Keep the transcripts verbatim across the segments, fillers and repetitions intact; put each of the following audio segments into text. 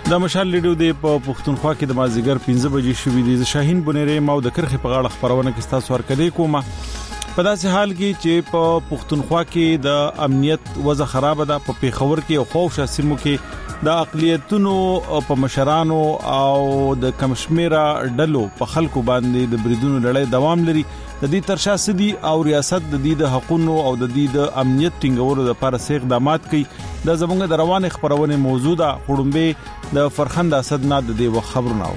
د مشال لیډو د پښتونخوا کې د مازیګر پنځه بجې شوې دي. شاهین بنيري ماو د کرخې په غاړه خبرونه کې تاسو ورکړې کومه. په داسې حال کې چې په پښتونخوا کې د امنیت وضع خراب ده. په پیښور کې او خوشا سیمو کې د اقلیتونو په مشرانو او د کمشمیره ډلو په خلکو باندې د بریدونو لړۍ دوام لري. د دې ترشا سدي او ریاست د دې د حقوقو او د دې د امنیت ټینګولو لپاره سیغ اقدامات کوي. د زمونږ د روان خبرونه موجوده خړومبه د فرخند اسد نه د دې خبرونه.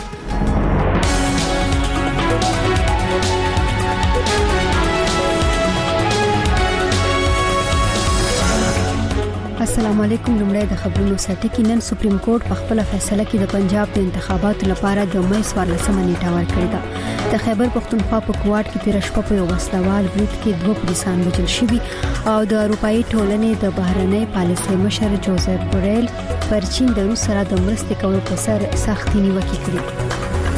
السلام علیکم. لمړی د خبرونو سرټکی. نن سپریم کورټ په خپل فیصله کې د پنجاب د انتخاباتو لپاره د مې څوارلسمه نیټه ورکړه ده. د خیبر پختونخوا په کوټ کې تیر شپه په یو وسلوال برید کې دوه پولیسان وژل شوي او د اروپאי ټولنې د بهرنۍ پالیسۍ مشر جوزف بوریل پر چین د روس سره د مرستې کولو په سر سختي نیوکه کړې.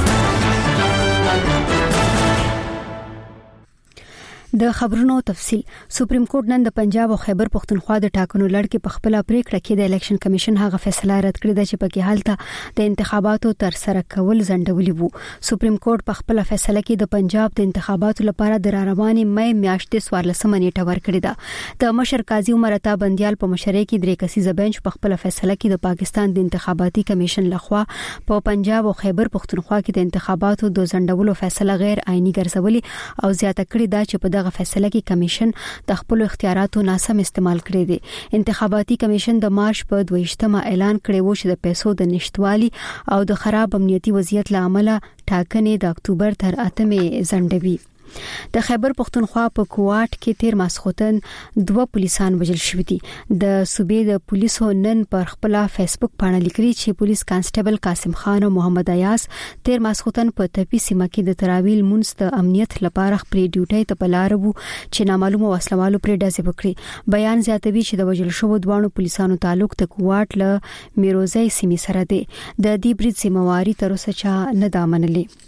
د خبرونو تفصيل. سپریم کورټ نن د پنجاب او خیبر پختونخوا د ټاکنو لړ کې په خپل پریکړه کې د الیکشن کمیشن هغه فیصله رد کړې ده چې پکې حالت د انتخاباتو تر سره کول ځنډولي وو. سپریم کورټ په خپل فیصله کې د پنجاب د انتخاباتو لپاره د رواني مې میاشتې څوارلسمه نیټه ورکړې ده. د مشر قاضي عمر عطا بنديال په مشرۍ کې درې کسیزه بنچ په خپل فیصله کې د پاکستان د انتخاباتي کمیشن لخوا په پنجاب او خیبر پختونخوا کې د انتخاباتو د ځنډولو فیصله غیر آئینی ګرځولي او زیاته کړې ده چې په دغه فیصله کې کمیشن د خپل اختیاراتو ناسم استعمال کړی دی. انتخاباتي کمیشن د مارچ په دویشتمه اعلان کړی و چې د پیسو د نشټوالي او د خراب امنیتي وضعیت لامل ټاکنې د اکتوبر تر اتمې ځنډوي. د خیبر پختونخوا په کوټ کې تیر ماسختن دوه پولیسان وژل شوي دي. د صوبې د پولیسو نن پر خپل فیسبوک باندې لیکلي چې پولیس کانسټیبل قاسم خان او محمد ایاس تیر ماسختن په تپی سیمه کې د تراویل مونږ د امنیت لپاره خپل ډیوټي ته بلار وو چې نامعلومه وسلوالو پر ډزې وکړي. بیان زیاتوي چې د وژل شوو دوه پولیسانو تعلق د کوټ له میروزي سیمې سره دی. د دې برید سیمواري تر اوسه چا نه دا منلې.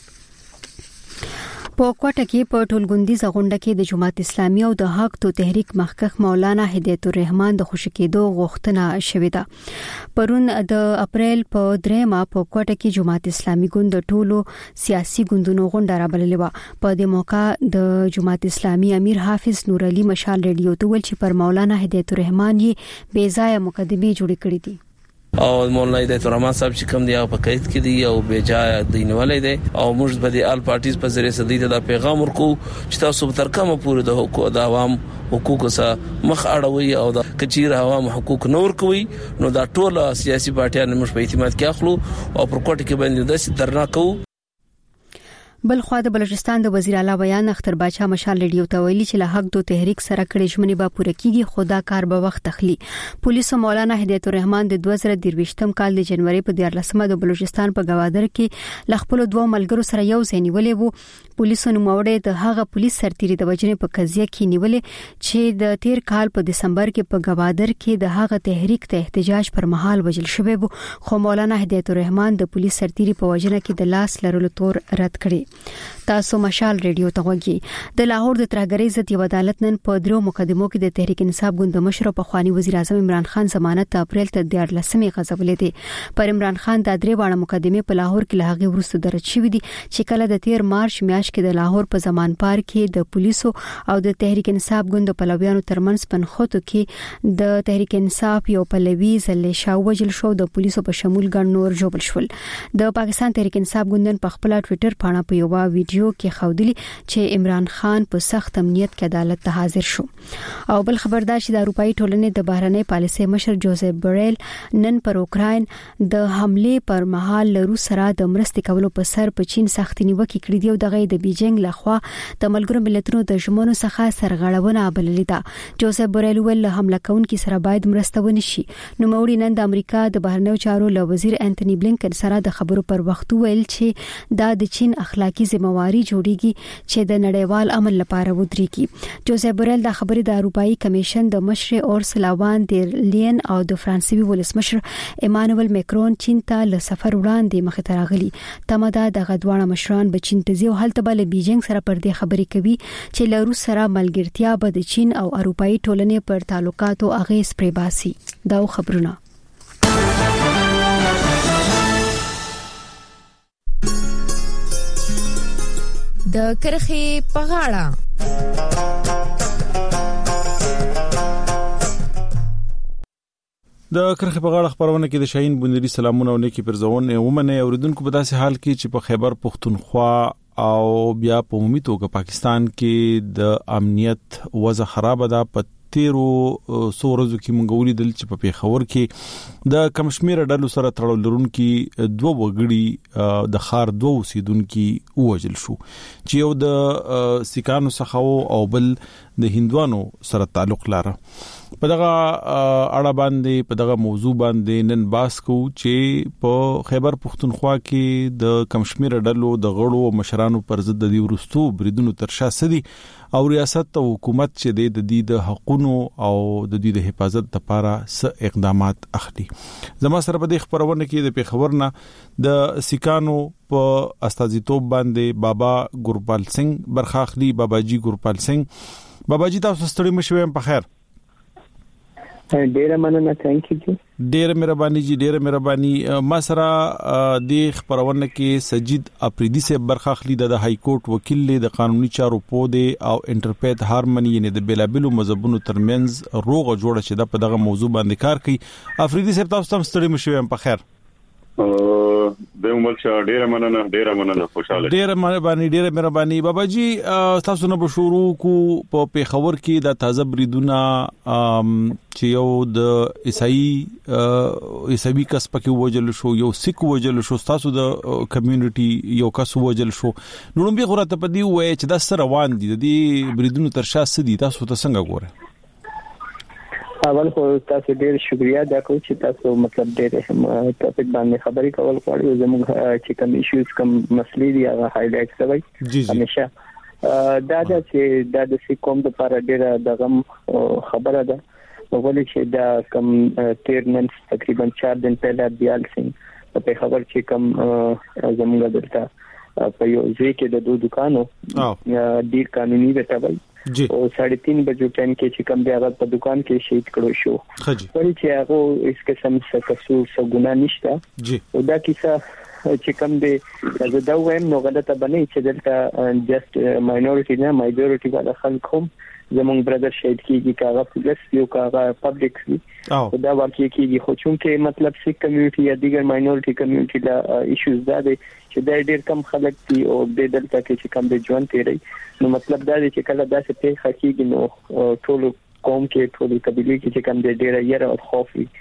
په کوټه کې په ټولګوندیزه غونډه کې د جماعت اسلامي او د حق تو تحریک مخکخ مولانا هدایت الرحمن د خوشکېدو غوښتنه شوې ده. پرون د اپریل په درېمه په کوټه کې جماعت اسلامي ګوند د ټولو سیاسي ګوندونو غونډه رابللې و. په دې موقع د جماعت اسلامي امیر حافظ نور علي مشال ریډیو ته ویل چې پر مولانا هدایت الرحمن یې بے ځای مقدمه جوړ کړې دي او مولانا هدایت الرحمن صاحب چې کوم دی او په قید کې دی او بے جای دینولې دی او موږ به د آل پارټیز په ذریعہ سدید د پیغام ورکو چې تاسو تر کومه پورې د حقوق د عوام حقوق سره مخ اړوي او د کچیر عوام حقوق نور کوي نو دا ټول سیاسي پارټیان موږ په اعتماد کې اخلو او پر کوټه کې باندې د درنا کوو. بل خو د بلوچستان د وزیر اعلی بیان اختر باچا مشال ریډیو ته ویلي چې له حق دو تحریک سره کړي ژمنې به پوره کیږي خدا کار به وخت تخلي. پولیسو مولانا هدایت الرحمن د دوه زره درویشتم کال د جنوري په دیارلسمه د بلوچستان په گوادر کې ل خپل دوه ملګرو سره یو ځای نیولې وو. پولیسو نوموړی د هغه پولیس سرتیری د وجنې په قضیه کې نیولې چې د تیر کال په دسمبر کې په گوادر کې د هغه تحریک ته احتجاج پر مهال وژل شوی وو. خو مولانا هدایت الرحمن د پولیس سرتیری په وجنه کې د لاس لرلو تور رد کړی. تاسو مشال ریډیو ته وګورئ. د لاهور د ترګری ضد یو عدالت نن په درو مقدمو کې د تحریک انصاف ګوند مشر په خواني وزیر اعظم عمران خان ضمانت اپریل ته د لسمې غځولې دي. پر عمران خان د درې واړه مقدمې په لاهور کې له هغه وروسته درج شوې دي چې کله د تیر مارچ میاشت کې د لاهور په زمان پار کې د پولیسو او د تحریک انصاف ګوند په لویانو ترمنځ پنخوتو کې د تحریک انصاف یو پلوي زلې شاو وجل شو د پولیسو په شمول ګڼ نور جوړ شول. د پاکستان تحریک انصاف ګوند په خپل ټوئیټر باندې په یو ویډیو کې خودلی چې عمران خان په سخت امنیت کې عدالت ته حاضر شو. او بل خبردار چې د اروپאי ټولنې د بهرنۍ پالیسۍ مشر جوزف بوریل نن پر اوکراین د حمله پر مهال له روس سره د مرستې کولو په سر په چین سخت نیوکه کړې دی او دغه د بیجینګ لخوا د ملګرو ملتونو د ژمنو څخه سرغړونه بللې ده. جوزف بوریل ول حمله کوونکي سره باید مرسته ونشي. نو موري نن د امریکا د بهرنیو چارو له وزیر انټونی بلینکن سره د خبرو پر وخت ویل چې دا د چین اخلاقی ذمہواری جوړیږي چې د نړیوال عمل لپاره ودرېږي. جوزف بوریل د خبرې د اروپאי کمیشن د مشر اورسلا وان دیر لین او د فرانسوي ولسمشر ایمانوئل ماکرون چین ته له سفر وړاندې مخ ته راغلي. تمدا د غدوانه مشران به چین ته ځي او هلته بل بیجینګ سره پر دې خبرې کوي چې له روس سره ملګرتیا به د چین او اروپאי ټولنې پر تعلقاتو اغیز پرې باسي. دا خبرونه د کرخې په غاړه. د کرخې په غاړه خبرونه کې د شاهین بونری سلامونه او نیکی پرځونه ومنه اوریدونکو په داسې حال کې چې په خیبر پختونخوا او بیا په عمومي توګه پاکستان کې د امنیت وضع خراب ده. په تیرو سو ورځو کې مونږ ولیدل چې په پیښور کې د کمشمیر ډلو سره تړل لرونکي دوه وګړي د خار دوه اوسیدونکو ووجل شو چې یو د سیکانو څخه او بل د هندوانو سره تعلق لري. په دغه اړه باندې په دغه موضوع باندې نن باس کو چې په خیبر پختونخوا کې د کمشمیر ډلو د غړو او مشرانو پر ضد د ورستو بریدونو تر شا سدي او ریاست او حکومت چې د دې د حقونو او د دې د حفاظت لپاره څه اقدامات اخلي. زما سره په دې خبرونه کې د پیښور نه د سیکانو په استازیتوب باندې بابا ګورپال سنگ برخاخلی. بابا جی ګورپال سنگ، بابا جی تاسو ستړي مشوي په خیر؟ ډیره مننه، ثانک یو. ډیره مهرباني جی، ډیره مهرباني. ما سره د خبرونه کې سجید افریدی سے برخاخلی د های کورټ وکیل له د قانوني چارو پوده او انټرپریټ هارمونی یعنی د بیلابلو مذهبونو ترمنځ روغه جوړه چې د په دغه موضوع باندې کار کوي. افریدی صاحب تاسو هم ستړي مشوي په خیر؟ د عمر چې ډیره مننه ډیره مننه خوشاله ډیره مهرباني ډیره مهرباني. بابا جی تاسو نه بشورو کو په پیښور کې د تازه بریدونه چې یو د عیسائی عیسوي کس پکې وجل شو، یو سیک وجل شو، تاسو د کمیونټي یو کس وجل شو، نو به غوړه په دی وای چې د سره روان دي د دې بریدونو تر شا سدي، تاسو ته څنګه ګوره؟ اول خو تاسو ډیر شکریا دا کوم چې تاسو مطلب ډیر هم ټاپک باندې خبرې کول غواړئ. زموږ چې کوم ایشوز کوم مسلې دي هغه هایلایټ کوي همیشه. دا د چې دا د سیکوم د لپاره ډیره دغه خبره ده، ولې چې دا کوم تیر نن تقریبا چار دن پهله بیال سنگ په خبر چې کوم زموږ دلته په یو ځای کې د دوه دکانو ډیر قانوني وټوي جی او ساڑھے تین بجو ټایم کې چې کوم دی هغه په دکان کې شهید کړو شو. خجی ولې چې هغه اس قسم څه قصور څه ګناه نشته جی او دا کیسه چې کوم دی زه دا وایم نو غلطه بنئ چې دلته جست ماینورټي نه ماجورټي والا خلک هم زمونږ برادر شهید کیږي کاغه پولیس یو کاغه پبلک وي او دا واقعي کیږي. خو چونکه مطلب سیک کمیونټي یا دیگر ماینورټي کمیونټي دا ایشوز دا دي چې دا ډېر کم خلک دي او د دلته کې چې کم د ژوند تیری، نو مطلب دا دی چې کله داسې پیښه کیږي نو ټول قوم کې ټول قبيله کې چې کم د ډېر یره او خوف وي.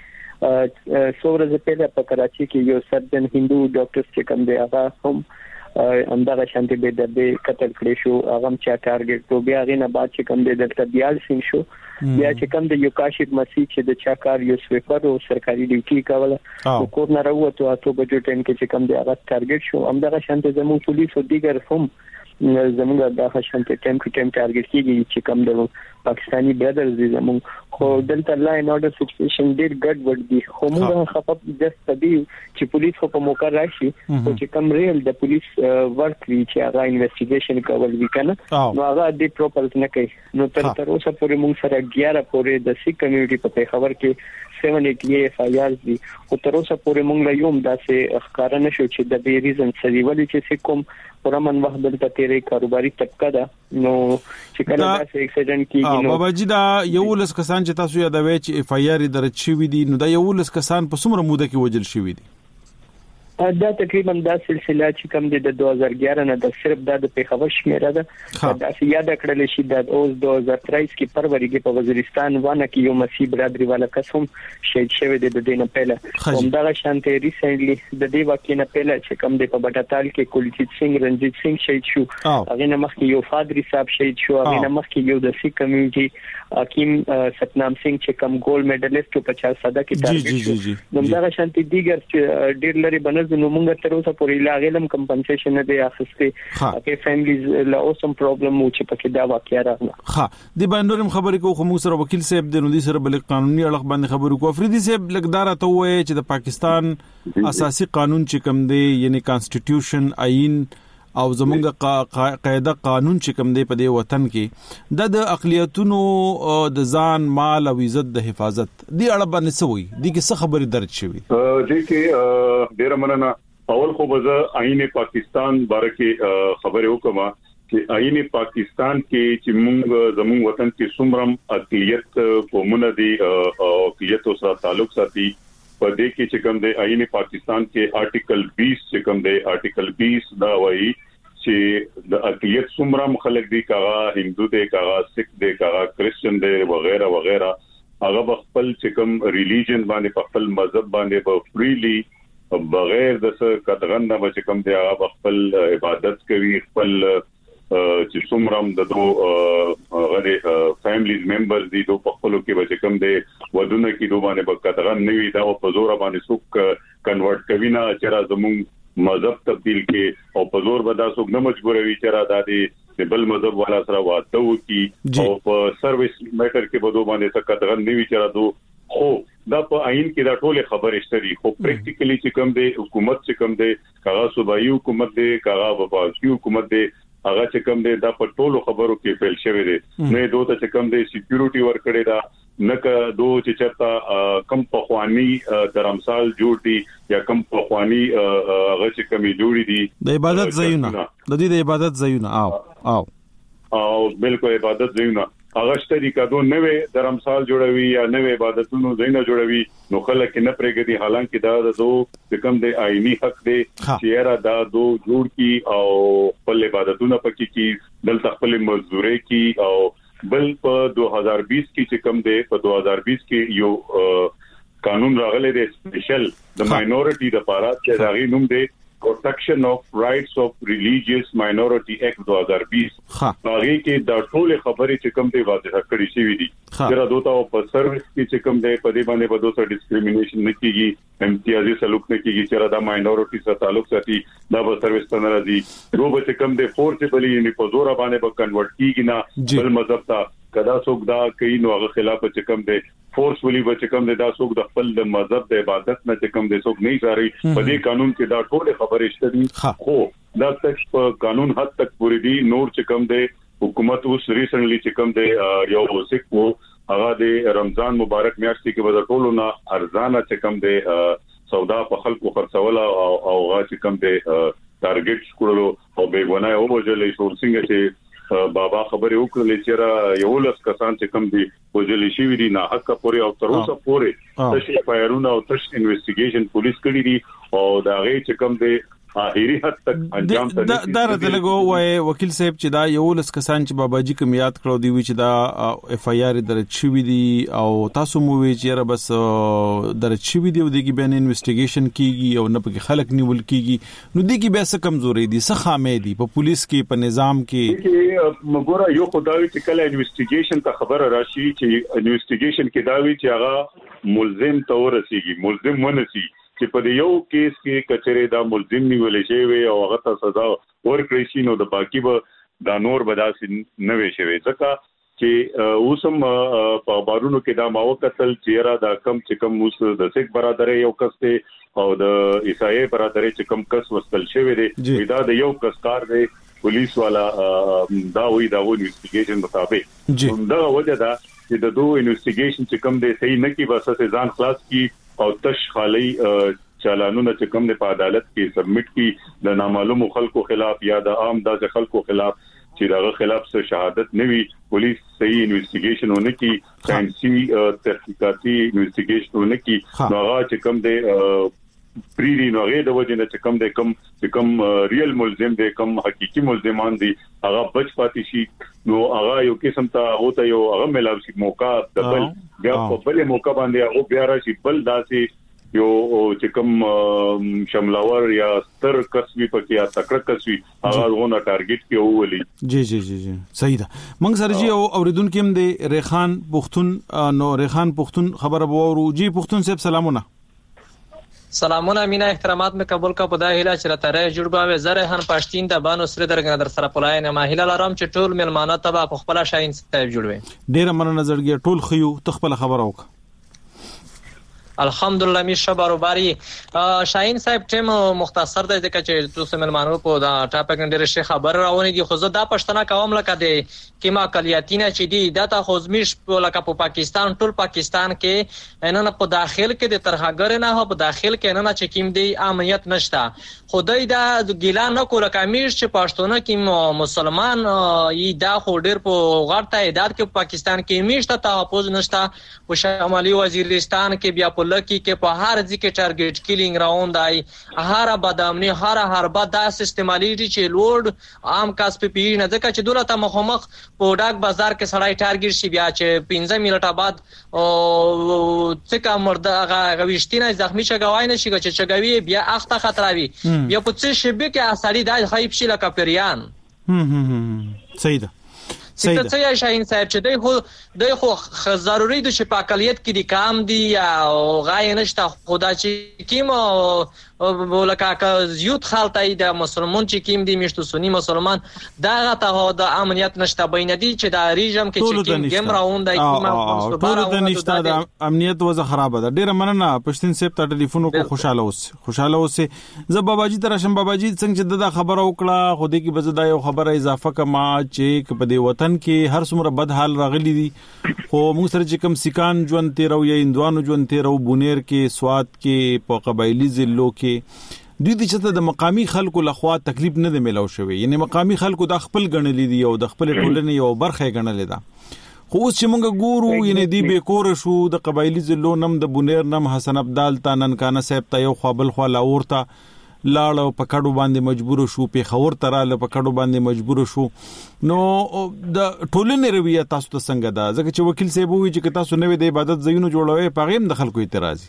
څو ورځې پهله په کراچي کې یو سرجن هندو ډاکټر چې کم دی هغه هم اندغه شانتي به د قتل کړی شو، هغه چا ټارګټ تو بیا غینه بعد چې کم د دلته بیال سین شو، بیا چې کم د یو کاشف مسیح چې د چا کار یو سویپر او سرکاري ډیوټي کوله او کور نه راوته اته بجو ټایم کې چې کم د هغه ټارګټ شو، اندغه شانتي زموږ پولیس او دیګر هم زموږ د شانتي ټایم کې ټایم ټارګټ کیږي چې کم د پاکستانی برادرز دي زموږ. خو دلته لا ان اورډر سچويشن ډیر ګډ وډ دي، خو موږ خپل جست تدي چې پولیس خو په موقع راشي او چې کم ریل د پولیس ورک وی چې هغه انویسټیګیشن کول وکنه نو هغه د پروپرز نه کوي. نو تر تر اوسه پورې موږ سره اګیاره پورې د سیک کمیونټي په خبر کې سبعه سو اسی اف آی آر دي او تر اوسه پورې موږ له یوم داسې ښکارا نشو چې د دې ریزن سړي ولې چې سیکوم پرمن وخت دلته تیرې کاروباري طبقه ده نو چې کله داسې اکسیډنټ کیږي نو بابا جی دا یو لس کسان چې تاسو یادوي چې اف آی آر درج شوی دي، نو دا یو لس کسان په څومره موده کې وجل شوی دي؟ دا تقریبا دا سلسله چې کوم د دوه هزار اګیاره نه د صرف د پیښور شمیره ده، دا یاد کړل شي د اوس دوه هزار تیئیس کې فروری کې په وزیرستان ونه کې یو مسیح برادری والا قسم شهید شوی د دینه پهله همدغه شانته ریسنټلی د دې واقعې نه پهله چې کوم د په بټاتال کې کلجیت سنگ رنجیت سنگ شهید شو، هغه نه مخکې یو فادری صاحب شهید شو، هغه نه مخکې یو د سیک کمیونټي حکیم ستنام سنگ چې کوم ګولډ میډالست په پچاس ساده کې ټارګټ شو، همدغه شانته دیګر چې ډیر لري بنز نو موږ تر اوسه پورې لا غلم کمپنسیشن نه دی اخیسته کې فیملیز لا اوسم پرابلم مو چې پکې دا واقعیا راغله. ها د باندې خبرې کو خو موږ سره وکیل صاحب د نو دي سره بل قانوني اړه باندې خبرې کو. افریدي صاحب لګدار ته وایي چې د پاکستان اساسي قانون چې کوم دی یعنی کانسټیټیوشن آئین او زمونږ قاعده قانون چې کوم دی په دې وطن کې د د اقلیتونو د ځان مال او عزت د حفاظت دی اړه باندې سوي دي کې څه خبرې درج شوی؟ دې کې ډیر مننه. اول خو به آئین پاکستان باره کې خبرې وکم چې آئین پاکستان کې چې موږ زموږ وطن کې څومره اقلیت قومونه دي او اقلیت سره تعلق ساتي په دې کې چې کوم دی آئین پاکستان کې آرټیکل بیس چې کوم دی آرټیکل بیس دا وایي چې د اقلیت څومره خلک دي کاغه هندو دي کاغه سکھ دي کاغه کرسچن دي وغیرہ وغیرہ هغه خپل چې کوم ریلیجن باندې خپل مذهب باندې په فریلی بغیر د څه کتغنده چې کوم دی هغه خپل عبادت کوي خپل چې څومره د دوه غره فیملیز ممبرز دي دوه خپل کې چې کوم دی ودونه کې دوه باندې په کتغن نیوي دا په زور باندې څوک کنورټ کوي نه چې راځم مذهب تبدیل کې او په زور بدا څوک نه مجبوروي چې را دادي بل مذهب والا سره واده وکي او په سرویس میټر کې بده باندې څه کتغن نیوي چې را دو خو دا په عین کې دا ټول خبرې شته خو پریکټیکلی چې کوم دی حکومت چې کوم دی کاغه صوبایي حکومت دی کاغه وفاقي حکومت دی هغه چې کوم دی دا په ټولو خبرو کې فیل شوی دی نه دوه ته چې کوم دی سکیورټي ور کړی دا نکه دوه چې چرته کم پخوانی درمسال جوړ دي یا کم پخوانی هغه چې کمی جوړی دي د عبادت ځایونه د دې د عبادت ځایونه او او او بالکل عبادت ځایونه هغه شته کدو نوې درمسال جوړوي یا نوې عبادتونو ځایونه جوړوي نو خلک نه پرېږدي حالانکه دا د دوه کم د آئینی حق دی چې را دا دوه جوړ کی او خپل عبادتونه پکې کی دلته خپل مزدوري کی او بل په دو هزار بیس کې چې کوم دی په دو هزار بیس کې یو قانون راغلی دی سپیشل د ماینورټي د لپاره چې دا غي نوم دی Protection of Rights of Religious Minority Act دو هزار بیس هغه کې د ټول خبرې چې کوم دی واضح کړی شوی دی چې دوته په سرویس کې چې کوم دی په دې باندې په دوه ډیسکریمینیشن نه کیږي امتیازي سلوک نه کیږي چې دا ماینورټي سره تعلق ساتي دا په سرویس ته ناراضي نو به کوم دی فورسبلی یعنی په زور باندې به کنورټ کیږي نه بل مذهب ته کدا څوک دا کوي نو هغه خلاف چې کوم دی فورسفلی به چې کوم دی دا څوک د خپل مذهب د عبادت نه چې کوم دی څوک نه ساري په دې قانون کې دا ټول خبرې شته دي خو دا تک په قانون حد تک پوری دي نور چې کوم دی حکومت اوس ریسنټلی چې کوم دی یو سیک وو هغه د رمضان مبارک میاشت کې به ټولو نه ارزانه چې کوم دی سودا په خلکو خرڅول او هغه چې کوم دی ټارګټ کړلو او به ونه او وجلې شو څنګه چې بابا خبرې وکړلې چې را یو لس کسان چې کوم دي وجلې شي وی نه حق پورې او تر اوسه پورې تشې فایرونه او تش انویسټیګیشن پولیس کړی دي او دا غي چې کوم دي اخیری حد تک انجام ته دا دا دلګو وای وکیل صاحب چې دا یو لس کسان چې باباجي کوم یاد کړو دی چې دا اف ای آر درج شوی دی او تاسو مو وی چې را بس درج شوی دی او دغه بین انویسټیګیشن کیږي او نه په خلک نیول کیږي نو دغه به څه کمزوري دي څه خامې دي په پولیس کې په نظام کې مګوره یو خدای چې کله انویسټیګیشن ته خبر راشي چې انویسټیګیشن کې دا وی چې هغه ملزم تور رسیږي ملزم ونسي چې په یو کیس کې کچره دا ملزم نیولې شي وي او هغه ته سزا ورکړي شي نو د باقی به دا نور بداسي نه وي شي ځکه چې اوسم په بارونو کې دا ماو قتل چیرې دا کم چې کم اوس د سیک برادرې یو کس ته او د عیسائی برادرې چې کم کس وستل شوی دی دا د یو کس کار دی پولیس والا دا وی دا و انویسټیګیشن مطابق دا وجه دا چې د دوه انویسټیګیشن چې کم دی صحیح نه کی بس ځان خلاص کی او تش خالی چالانونه چې کوم د عدالت کې سبمټ کی د نامعلوم خلکو خلاف یا د عام د خلکو خلاف چې دغه خلاف څه شهادت نوي پولیس صحیح انویسټیګیشن ونه کی ساينسي تحقیقاتي انویسټیګیشن ونه کی نو هغه چې کوم د پریری نو غي د وجه نه چې کوم د کوم چې کوم ریل ملزم دی کوم حقيقي ملزمان دي هغه بچ پاتې شي نو هغه یو قسم ته هوته یو هغه ملاوي شي موقع د بل بیا په بل موقع باندې هغه بیا راشي بل داسې یو چې کوم شملاور یا ستر کسبي پکې یا تکړه کسبي هغه غوونه ټارګټ کې وولي جی جی جی جی صحیح ده موږ سره جی اوریدونکو هم د ریحان پختون نو ریحان پختون خبر وورو جی پختون صاحب سلامونه سلامونه مینا احترامات مې قبول کا په دا هیله چې راته جوړ باوي زره هن پښتين د بانو سره درګ در سره پلای نه ما هیله لرم چې ټول ملمانه تبع په خپل شاین صاحب جوړوي ډیر من نظرګي ټول خيو تخپل خبر اوک الحمدلله می شبارو باری شاهین صاحب ټیم مختصر دی ځکه چې تاسو ملمانو په دا ټاپک ډېر شي خبر راونی دي خو زه دا پښتنه کوم لکه دی کیما کلیاتینه چې دی دا ته خوزمیش لکه په پاکستان ټول پاکستان کې نه نه په داخل کې د ترهګر نه هو په داخل کې نه نه چې کیم دی امنیت نشته خدای دا ګیلا نه کول کمیش چې پښتون کې مسلمان ای دا خو ډېر په غړ تعداد کې پاکستان کې میشته تحفظ نشته په شمالي وزیرستان کې بیا په لکی کې په هر ځکه ټارګټ کیلینګ راوند آی هر بدامنی هر هر بد سیستمالیټی چې لوډ عام کاس په پی نه ځکه چې دولت مخمخ په ډاک بازار کې سړی ټارګټ شي بیا چې پنځه منټه بعد او څکه مرده غوښتنه زخمی شګوای نه شي چې چګوي بیا اخته خطروي بیا په څه شی به کې اثرې د خایب شي لکه پیریان هم هم صحیح ده څه څه شاهین صاحب چې دی خو دی خو ضروري د شپاکلیت کې د کام دی او غای نشته خدا چې کیم ولکه زیوت خالتای د مسلمان چې کیم دی مشتو سنی مسلمان دا غته د امنیت نشته بین دی چې د ریجم کې چې کیم گیم راوند دی کیما ټول د نشته د امنیت وضع خراب ده ډیره مننه پښتون سیب ته ټلیفون کو خوشاله اوس خوشاله اوس زه باباجی ترشم باباجی څنګه چې د خبره وکړه خو دې کې بزدا یو خبره اضافه کما چې په دې وطن کې هر څومره بد حال راغلي دي خو موږ سره چې کوم سکان ژوند تیرو یا اندوانو ژوند تیرو بونیر کې سواد کې په قبایلی ضلعو کې دوی د چته د مقامی خلکو لخوا تکلیف نه دی ملو شوی یعنی مقامی خلکو د خپل غنلې دي او د خپل ټولنې یو برخه غنلې ده خو اوس چې موږ ګورو یعنی دی به کور شو د قبایلی ضلعو نم د بونیر نم حسن عبدال تا ننکانه صاحب ته یو خپل خو لاورتا لاړو په کډو باندې مجبور شو په خور تراله په کډو باندې مجبور شو نو د ټولنې رویه تاسو ته څنګه ده ځکه چې وکیل صاحب وی چې تاسو نوې د عبادت ځایونو جوړوي پغیم د خلکو اعتراض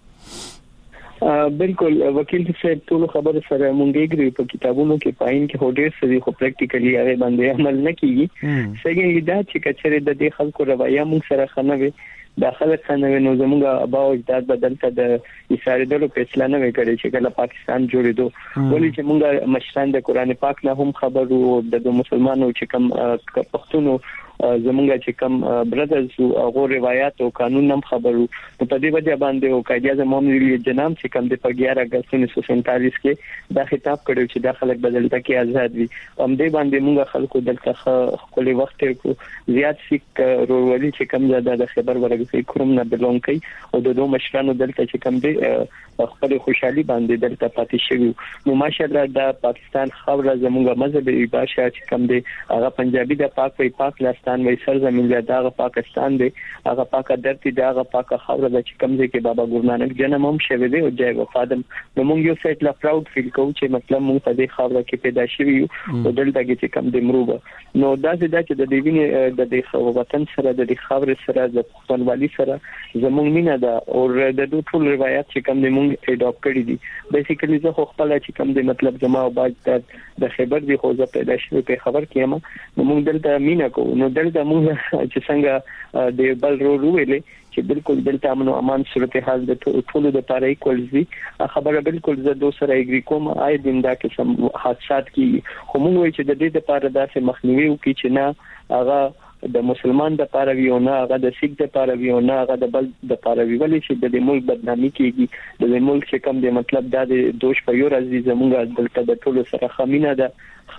بالکل وکیل صاحب ټول خبره سره مونږ یې په کتابونو کې پاین کې هډیر سړي خو پریکټیکلی هغه باندې عمل نه کیږي څنګه دا چې کچره د دې خلکو رویه مونږ سره خنوي داخله څنګه نو زموږه ابا او اجداد بدل کړه د اسرائیلو فیصله نه وکړي چې کله پاکستان جوړېدو ولې چې مونږه مشران د قران پاک نه هم خبرو د مسلمانانو چې کوم پښتونو زمونږه چې کوم برادرز او روایت او قانون هم خبرو په دې وجه باندې او قائد اعظم محمد جناب چې کوم د اګیارہ اگست انیس سو سینتالیس کې دا خطاب کړو چې د خلک بدلته کې آزاد وي هم دې باندې موږ خلکو دلته خپل وخت کو زیات سیک ورولي چې کوم د خبر ورغسي کوم نه بلون کوي او د دوه مشرانو دلته چې کوم دې خپل خوشحالي باندې دلته پاتې شوی نو ماشاءالله د پاکستان خبره زموږه مذهبي باشا چې کوم دې هغه پنجابي د پاک وي پاک لاس وی سرزمین دی دا پاکستان دی هغه پاک درتی دا هغه پاک خاور د چکمزه کې بابا ګور نانک جنم هم شوی دی او جای وفادم نو موږ یو سیټ لا پراود فیل کوو چې مطلب موږ په دې خاور کې پیدا شوی یو او دلته کې کم د مروبه نو دا چې دا چې د دې وینې د دې وطن سره د دې خاور سره د پښتونولي سره زموږ مینه ده او د دوه ټول روایت چې کم د موږ اډاپټ کړی دي بیسیکلی زه خو خپل چې کم د مطلب جما او باج د خبر دی خو زه پیدا شوی په خبر کې ما موږ دلته مینه کوو نو دلته موږ چې څنګه د بل رو ویلې چې بالکل دلته امن او امان صورتحال د ټولو د لپاره ایکوالزي خبره بالکل زه دوه سره اګری کوم آی دین دا کې سم حادثات کی خو موږ وایو چې د دې لپاره داسې مخنیوي وکړي چې نه هغه د مسلمان د لپاره ویو نه هغه د سیک د لپاره ویو نه هغه د بل د لپاره ویولې چې د ملک بدنامي کیږي د ملک چې کم د مطلب د دوش په یو راځي زموږ دلته د ټولو سره خمینه ده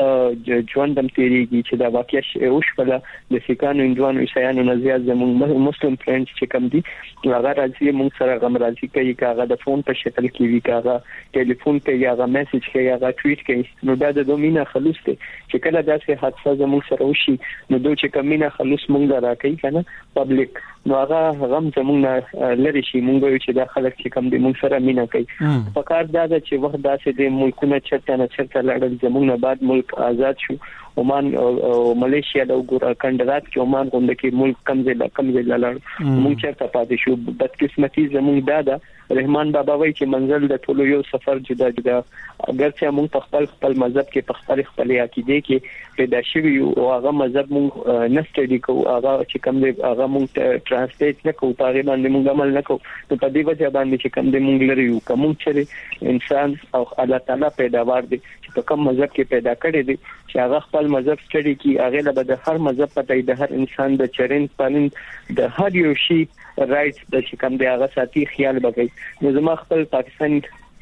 ژوندم تیریږي چې دا واقعي اوښپله د سیکانو انډوانو عیسایانو نه زیات زموږ مسلم فرندز چې کم دي هغه راځي موږ سره غم راځي کوي هغه د فون په شکل کې وی هغه ټلیفون کوي هغه میسج کوي هغه ټویټ کوي نو دا د دومینه خلوص دی چې کله داسې حادثه زموږ سره وشي نو دوی چې کمینه خلوص موږ راکې کنه پبلک نو هغه غم زموږ لری شي موږ چې دا خلک چې کم دي موږ سره مینا کوي فقط دا چې وخت داسې د ملکونو چرته نه چرته لړل زموږ نه بعد ملک آزاد شو عمان او ملیشیا د وګور کندرات کې عمان غونډه کې ملک کمزله کمزله لړ موږ چرته پاتې شو بدقسمتي زموږ دادا رحمان بابا وایي چې منزل د ټولو یو سفر جدا جدا اگر چې موږ په خپل خپل مذهب کې په خپل خپل عقیده کې پیدا شوی او هغه مذهب موږ نه ستړي کوو هغه چې کوم دی هغه موږ ترانسلیټ نه کوو په باندې موږ عمل نه کوو نو په دې وجه باندې چې کوم د موږ لري یو کوم چې انسان او الله تعالی پیداوار دي چې په کوم مذهب کې پیدا کړی دي چې هغه خپل مذهب ستړي کی هغه له د هر مذهب پته د هر انسان د چرین پالن د هر یو شی رائټ د چې کوم دی هغه ساتي خیال وکړي نو زما خپل پاکستان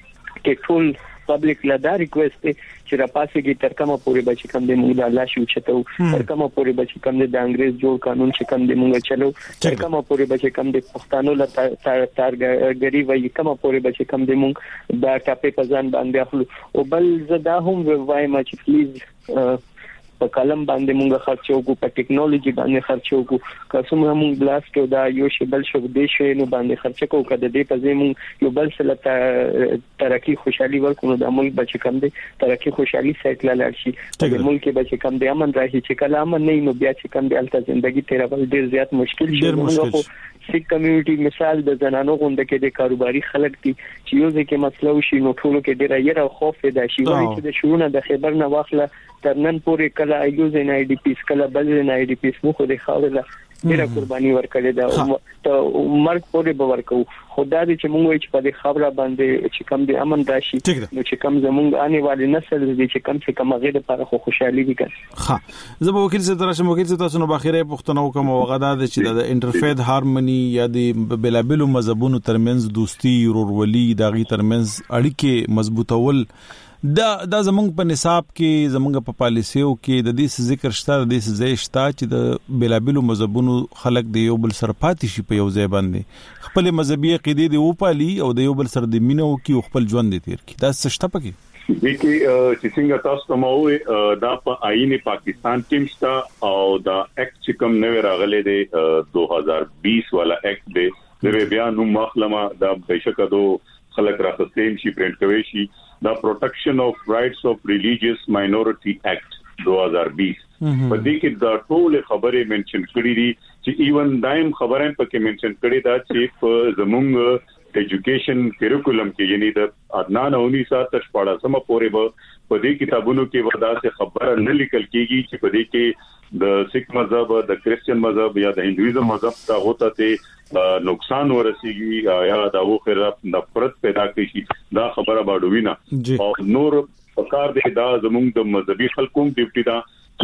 کې ټول پبلک لدا ریکوست چې را پاسه کې تر کومه پورې بچ کم د موږ د الله شو چتو تر کومه پورې بچ کم د انګريز جوړ قانون چې کم د موږ چلو تر کومه پورې بچ کم د پښتانو ل تارګری وای کومه پورې بچ کم د موږ دا ټاپې په ځان باندې اخلو او بل زدا هم وایم چې پلیز په کلم باندې مونږ خرچو کو په ټیکنالوژي باندې خرچو کو کوم هم بلاست دا یو شی بل شو د شی نو باندې خرچ کو کده دې په زمون یو بل سره ترقی خوشحالي ورکو د ملک بچ کم دي ترقی خوشحالي سیټل لار شي د ملک بچ کم دي امن راځي چې کلام نه نو بیا چې کم دي الته ژوندۍ تیرول ډیر زیات مشکل شي موږ سیک کمیونټي مثال د زنانو غونډه کې د کاروباري خلک دي چې یو ځکه مسله وشي نو ټولو کې ډیر یره او خوف ده شي وایي چې د شورونه د خبر نه واخله ترنن پورې کله ایوز ان آی ډی پیس کله بل ان آی ډی پیس مو خو د خاوره ډیره قرباني ورکړې ده ته مرګ پورې به ورکو خدای دې چې موږ چې په دې خبره باندې چې کم دې امن راشي نو چې کم زموږ آنی والي نسل دې چې کم څه کم غیر لپاره خو خوشحالي دي کړي ها زه به وکیل سره درشم وکیل سره تاسو نو بخیره پښتنو کوم وغدا د چې د انټرفیث هارمونی یا د بلابلو مذهبونو ترمنځ دوستي ورورولي داغي ترمنځ اړیکې مضبوطول دا دا زمونږ په نصاب کې زمونږ په پالیسیو کې د دې ذکر شته د دې ځای شته چې د بلابلو مذهبونو خلک د یو بل سره پاتې شي په یو ځای باندې خپل مذهبي عقیده دی او پالي او د یو بل سره د مینو کې خپل ژوند دی تیر کی دا څه شته پکې د کې چې څنګه تاسو ته مو دا په آئین پاکستان کې شته او دا اکټ چې کوم نوې راغلي دی دو هزار بیس والا اکټ دی د بیا نو مخلمه دا بهشکه دو خلک راخستین شي پرنٹ کوي شي دا پروټیکشن اف رائټس اف ریلیجیس ماینورټي اکټ دو هزار بیس په دې کې دا ټول خبرې منشن کړې دي چې ایون دایم خبره پکې منشن کړې دا چې په زمونږ ایجوکیشن کریکولم کې یعنی د عدنان اونیسا تر شپږ سم پورې به په دې کتابونو کې ودا څه خبره نه لیکل کېږي چې په دې کې د سیک مذهب د کریسچن مذهب یا د هندویزم مذهب ته ہوتا ته نقصان ورسیږي یا د اوخرت نفرت پیدا کوي دا خبره باندې او نور پکار دې دا زموږ د مذهبي خلکو ډیوټي دا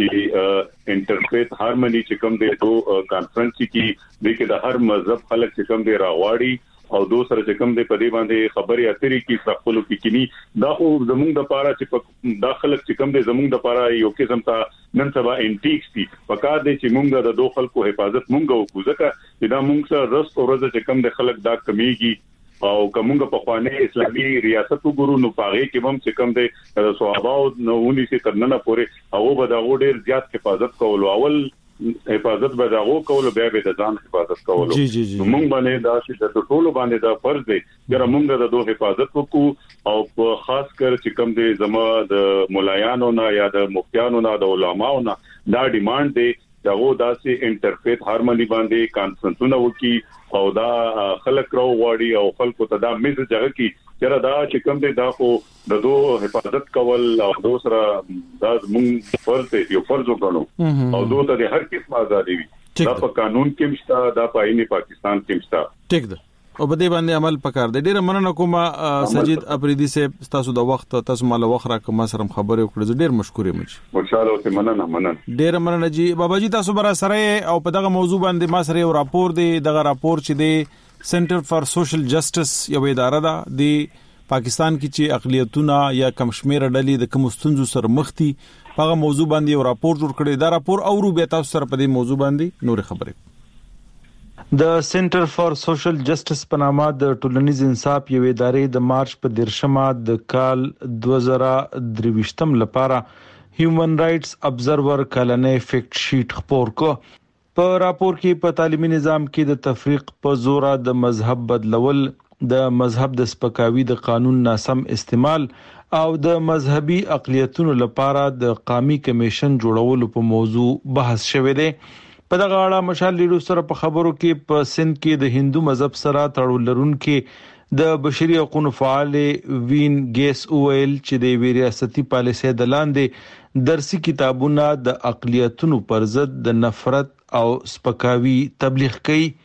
چې انټرفیث هارمونی چې کوم دی دوه کانفرنس کې د کې د هر مذهب خلک چې کوم دی راغواړي او دوسر چې کوم دی په دې باندې خبري اترې کې خپل کې کینی دا خو زموږ د پاره چې داخله چې کوم دی زموږ د پاره یو قسم ته نن سبا انټیکس دي پکار دي چې موږ د دوه خلکو حفاظت موږ وکړو ځکه چې دا موږ سره رس او رز چې کوم دی خلک دا کمیږي او کومه په خوانه اسلامي ریاست وګورو نو پاره کې هم چې کوم دی صحابه او نوونی سي ترنه پورې هغه به دا ډېر زیات حفاظت کول اول حفاظت به داغو کول بیا به د ځان حفاظت کول موږ باندې دا چې د ټولو باندې دا فرض دی چې موږ د دوه حفاظت وکړو او په خاص کر چې کوم دی زما د مولایانو نه یا د مفتیانو نه د علماو نه دا ډیماند دی داغو داسې انټرفیث هارمونی باندې کانفرنسونه وکي او دا خلک راو غواړي او خلکو ته دا میسج هغه کی چیرې دا چې کوم دی دا خو د دوه حفاظت کول او دوسرا دا موږ فرض دی یو فرض وکړو او دوه ته هر قسم ازادي وي دا په قانون کې مشته دا په آئین پاکستان کې مشته ټیک ده او په دې باندې عمل پکار دی ډیر مننه کوم سجید اپریدي سه تاسو د وخت تاسو مال وخت را کوم سره خبرې وکړه ډیر مشکور یم ان شاء الله ته مننه مننه ډیر مننه جی بابا جی تاسو برا سره او په دغه موضوع باندې ما سره یو راپور دی دغه راپور چې دی سنټر فار سوشل جسټس یو اداره ده د پاکستان کې چې اقلیتونه یا کمشمیر ډلې د کوم ستونزو سره مخ دي هغه موضوع باندې یو راپور جوړ کړی دا راپور اورو به تاسو سره په دې موضوع باندې نور خبرې د سنټر فار سوشل جسټس په نامه د ټولنیز انصاف یو ادارې د مارچ په دیرشمه د کال دوه زره درویشتم لپاره هیومن رائټس ابزرور کلنې فیکټ شیټ خپور کو په راپور کې په تعلیمي نظام کې د تفریق په زور د مذهب بدلول د مذهب د سپکاوي د قانون ناسم استعمال او د مذهبي اقلیتونو لپاره د قومي کمیشن جوړولو په موضوع بحث شوه دی په دغه اړه مشال لیډو سره په خبرو کې په سند کې د هندو مذهب سره تړاو لرونکي د بشري حقوقو فعال وین ګیس اویل چې د ریاستي پالیسۍ د لاندې درسي کتابونه د اقلیتونو پر ضد د نفرت او سپکاوي تبلیغ کوي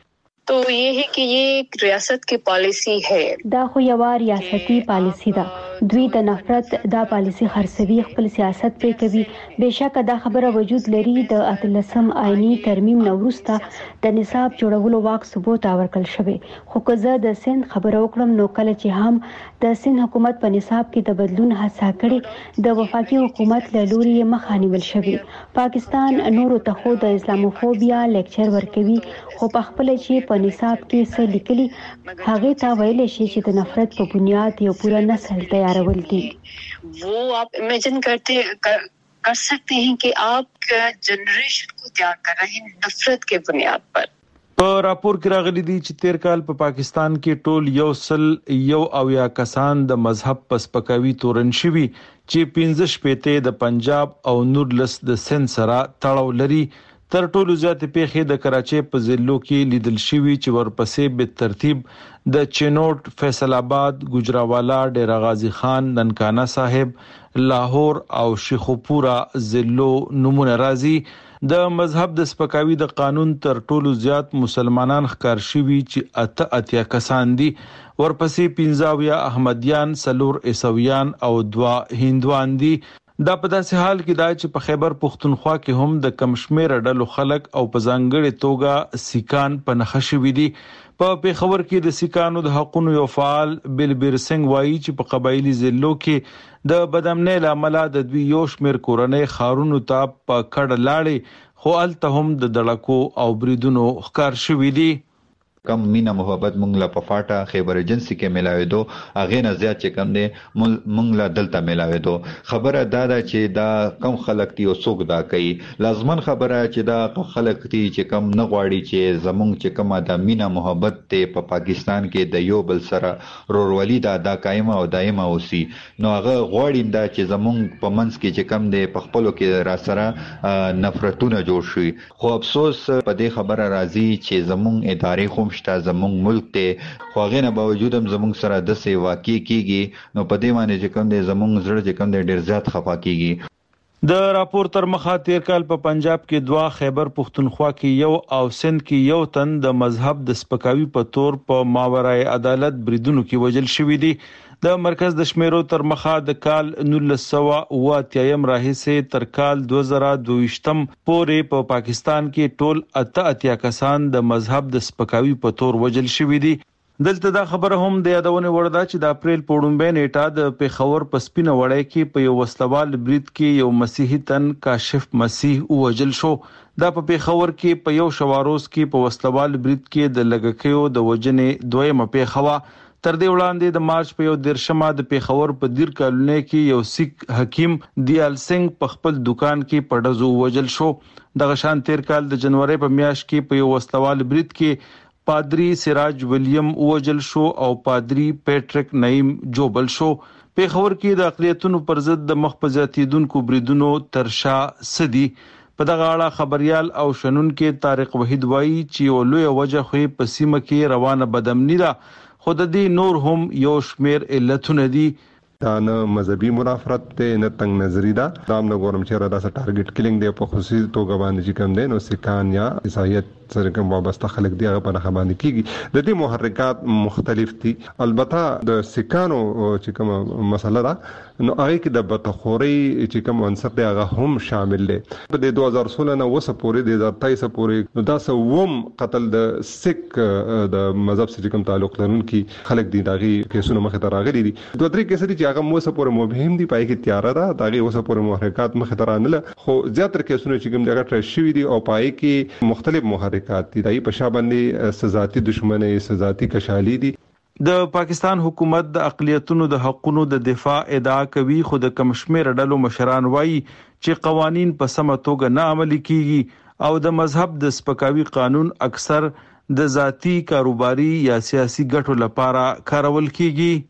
तो ये है कि ये एक रियासत की पॉलिसी है। دا خو یو ریاستي پالیسی ده، دوی د نفرت دا پالیسی خرڅوي، خپل سیاست پرې کوي. بهشکه دا خبره وجود لري د اتلسم آئینی ترمیم نوروسته د نصاب جوړولو واک ثبوت ورکړل شوی. خو که زه د سند خبره وکړم نو کله چې هم د سند حکومت په نصاب کې د بدلون هڅه کړې، د وفاقي حکومت له لوري مخه نیول شوی. پاکستان نورو ته خو د اسلاموفوبیا لیکچر ورکوي، خو په خپل چې په نصاب کې څه لیکلي هغه ته ویل شي چې د نفرت په بنیاد یو پورا نسل تیارول دي. वो आप इमेजिन करते कर, कर सकते हैं कि आप जनरेशन को तैयार कर रहे हैं नफरत के बुनियाद पर. په راپور کې راغلي دي چې تیر کال په پاکستان کې ټول یو سل یو او یا کسان د مذهب پس پکوي تورن شوي چې پنځه شپېته د پنجاب او نورلس د سند سره تړاو لري. تر ټولو زیات پیښې د کراچۍ په ضلعو کې لیدل شوي چې ورپسې به ترتیب د چینوټ، فیصل آباد، گجراوالا، ډیرا غازی خان، ننکانا صاحب، لاهور او شیخوپورا ضلعو نمونه راځي. د مذهب د سپکاوي د قانون تر ټولو زیات مسلمانان ښکار شوي چې اته اتیا کسان دي، ورپسې پنځاویا احمدیان، سلور عیسویان او دوا هندوان دي. دا په داسې حال کې دا چې په خیبر پختونخوا کې هم د کمشمیر ډلو خلک او په ځانګړي توګه سیکان په نخښه شوي دي. په پیښور کې د سیکانو د حقونو یو فعال بلبیر سنگ وایي چې په قبایلی ضلعو کې د بدامنۍ لامل د دوی یو شمیر کورنۍ خارونو ته په کډه لاړې، خو الته هم د دړکو او بریدونو ښکار شوي دي. کم مینا محبت مونږ لا په فاټا خیبر ایجنسی کې ملاوي دو اغه نه زیات چې کم دي مونږ لا دلته ملاوي دو. خبره دا ده چې دا کم خلک دي او څوک دا کوي. لازمن خبره چې دا خلک دي چې کم نه غواړي چې زمونږ چې کم د مینا محبت ته په پا پاکستان کې د یو بل سره رورولي دا دا قائمه او دایمه اوسي. نو هغه غواړي دا چې زمونږ په منځ کې چې کم دي په خپلو کې را سره نفرتونه جوړ شي. خو افسوس په دې خبره راځي چې زمونږ ادارې خو شته، زمونږ ملک ته، خو هغه نه باوجود هم زمونږ سره د څه واقع کیږي. نو په دې معنی چې کوم دي زمونږ زړه چې کوم دي ډیر زیات خفا کیږي. د راپور تر مخه تیر کال په پنجاب کې دوا، خیبر پختونخوا کې یو او سند کې یو تن د مذهب د سپکاوي په تور په ماورای عدالت بریدونو کې وژل شوی دي. د مرکز د شمیرو تر مخه د کال نولس سوه اوه اتیایم راهیسې تر کال دوه زره دویشتم پورې په پا پاکستان کې ټول اته اتیا کسان د مذهب د سپکاوي په تور وژل شوی دي. دلته دا خبره هم د یادونه وړ ده چې د اپریل په وړاندې نیټه د پیښور په سپینه وړای کې په یو وسلوال برید کې یو مسیحي تن کاشف مسیح وژل شو. دا په پیښور کې په یو شواروز کې په وسلوال برید کې د لګکیو د وجنې دویمه پیښه وا. تر دې وړاندې د مارچ په یو دیرشمه د پیښور په دیر کالونی کې یو سیک حکیم دیال سنگ په خپل دکان کې په ډزو وژل شو. دغه شان تیر کال د جنوري په میاشت کې په یو وسلوال برید کې پادری سراج ولیم وژل شو او پادری پیټریک نعیم جوبل شو. پیښور کې د اقلیتونو پر ضد د مخ په زیاتیدونکو بریدونو ترشا سدي. په دغه اړه خبريال او شنن کې طارق وحید وایي چې ولوی وجه خو په سیمه کې روانه بدامنی ده، خو د دې نور هم یو شمیر علتونه دي. دا نه مذهبي منافرت ته نه تنگ نظری ده، دا هم نه ګورم چې را داسه ټارګټ کلینګ دی په خصوصي توګه باندې چې کوم دی نو سکان یا عیسایت سره کوم وابسته خلک دی هغه په نه باندې کیږي. د دې محرکات مختلف دي. البته د سکانو چې کوم مسله ده نو هغه کې د بتخوري چې کوم عنصر دی هغه هم شامل دی. په د دوه هزار سولہ نه وسه پورې د دوه هزار تیئیس پورې نو دا سوم قتل د سک د مذهب سره کوم تعلق لرونکي خلک دي دغه کیسونو مخه ته راغلي دي. دوه درې کیسې چې هغه موسه پورې مبهم دي پای کې تیار ده دغه وسه پورې محرکات مخه ته رانله، خو زیاتره کیسونه چې کوم دغه ټریس شوی دي او پای کې مختلف محرکات دي دای په شابندې سزاتی دشمنی سزاتی کشالی دي. د پاکستان حکومت د اقلیتونو د حقونو د دفاع ادعا کوي، خو د کمشمیر ډلو مشران وایي چې قوانين په سمه توګه نه عملي کیږي او د مذهب د سپکاوي قانون اکثر د ذاتی کاروباري یا سیاسي ګټو لپاره کارول کیږي.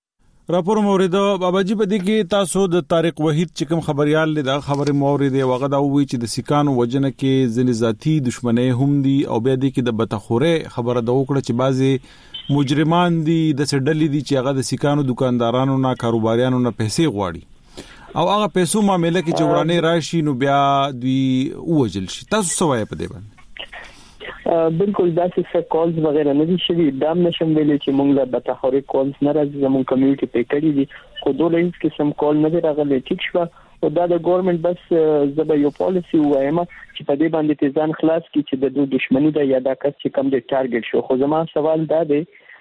راپور موریدو باباجی په دې کې تاسو د طارق وحید چې کوم خبريال د خبرې موریدې وغه دا وی چې د سکانو وجنه کې ځنې ذاتی دشمنی هم دي او بیا دې کې د بتخوره خبره د وکړه چې بعضي مجرمان دي د سډلې دي چې هغه د سکانو دکاندارانو نه کاروباریانو نه پیسې غواړي او هغه پیسو معاملې کې چورانه راشي نو بیا دوی وجل شي. تاسو څه وایي په دې باندې؟ بالکل داسې څه کالز وغیرہ نه دي شوي دا نشم ویلې چې موږ له بتاخوري کالز نه راځي زموږ کمیونټي په کړي دي خو دوله هیڅ قسم کال نه راغلی ټیک شو او دا د ګورنمنت بس زبر یو پالیسی وایم چې په دې باندې تیزان خلاص کی چې د دوه دښمنی د یاده کس چې کم د ټارګټ شو خو زما سوال دا دی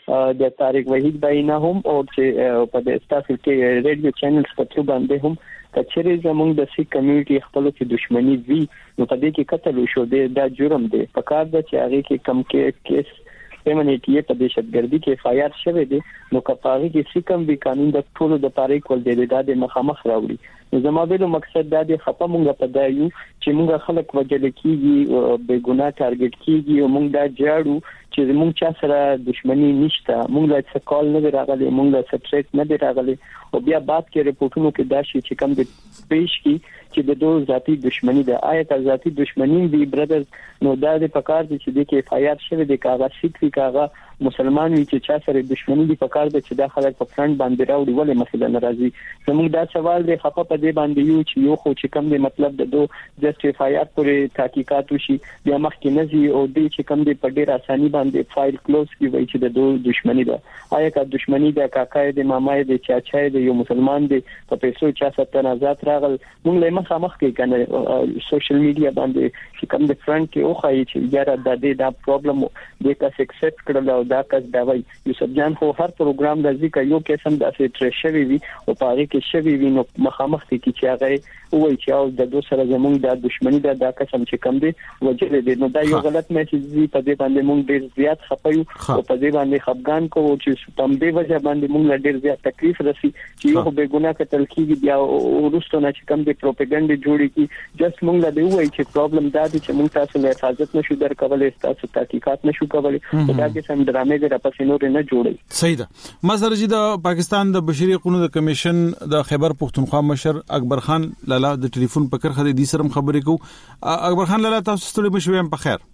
د طارق وحید بینه هم او چې په د استاسو کې ریډیو چینلز په تر باندې هم کچېرې زموږ د سیک کمیونټي خپل کې دښمنی وی نو په دې کې قتل شو دی دا جرم دی په کار د چې هغه کې کم کې کیس پیمنټي په دهشتګردي کې اف آی آر شوه دی نو کپاغي کې سیکم وی قانون د ټولو د پاره کول دی د مخامخ راوړي زما ویلو مقصد دا دی خپه مونږ په دایو چې مونږ خلک وجل کیږي به ګناه ټارګټ کیږي او مونږ دا جاړو چې مونږ چا سره دښمنی نشته مونږ لا څه کال نه راغلي مونږ لا څه ټریټ نه راغلي او بیا بعد کې ریپورتونو کې دا شي چې کم د پیش کی چې د دوه ذاتی دښمنی د آیت ذاتی دښمنی دی برادر نو دا د پکار دي چې د کې اف آی آر شوه د کاغه سیکري کاغه مسلمان وی چې چا سره دښمنی دی پکار د چې دا خلک په فرند باندې راوړي ولې مثلا ناراضي زموږ دا سوال دی خپه په دې باندې یو چې یو خو چې کم دی مطلب د دوه جسټ اف آی آر پورې تحقیقات وشي بیا مخکې نزي او د چې کم دی په ډیر اساني باندې فایل کلوز کی وای چې د دوه دښمنی ده آیا کا دښمنی ده کاکای د مامای د چاچای د یو مسلمان دی په پیسو چا ستنه آزاد راغل موږ له مخه مخ کې کنه سوشل میډیا باندې چې کم د فرند کې او خای چې یاره د دې دا پرابلم د تاسو ایکسپټ کړل او دا کس دا وای یوسف جان خو هر پروګرام د ذکر یو قسم د اسې ترشوي وي او پاره کې شوي وي نو مخامخ کې چې هغه وای چې او د دوه سره زمونږ د دښمنی د دا قسم چې کم دی وجه دې نو دا یو غلط میسج دی په دې باندې موږ ډیر زیات خپایو او په دې باندې خفګان کوو چې تم دې وجه باندې موږ ډیر زیات تکلیف رسی چې یو به ګناه کتل کیږي بیا ورستو نه چې کم دی پروپاګاندا جوړي کی جست موږ لا دی وای چې پرابلم دا دی چې موږ تاسو له حفاظت نشو درکولای تاسو تحقیقات نشو کولای دا قسم ډرامې د پسې نور نه جوړي صحیح ده مزر جی د پاکستان د بشري حقوقو کمیشن د خیبر پختونخوا مشر اکبر خان لالا د ټلیفون په کرخه د دې سره خبرې کو اکبر خان لالا تاسو ستړي مشوي په خیر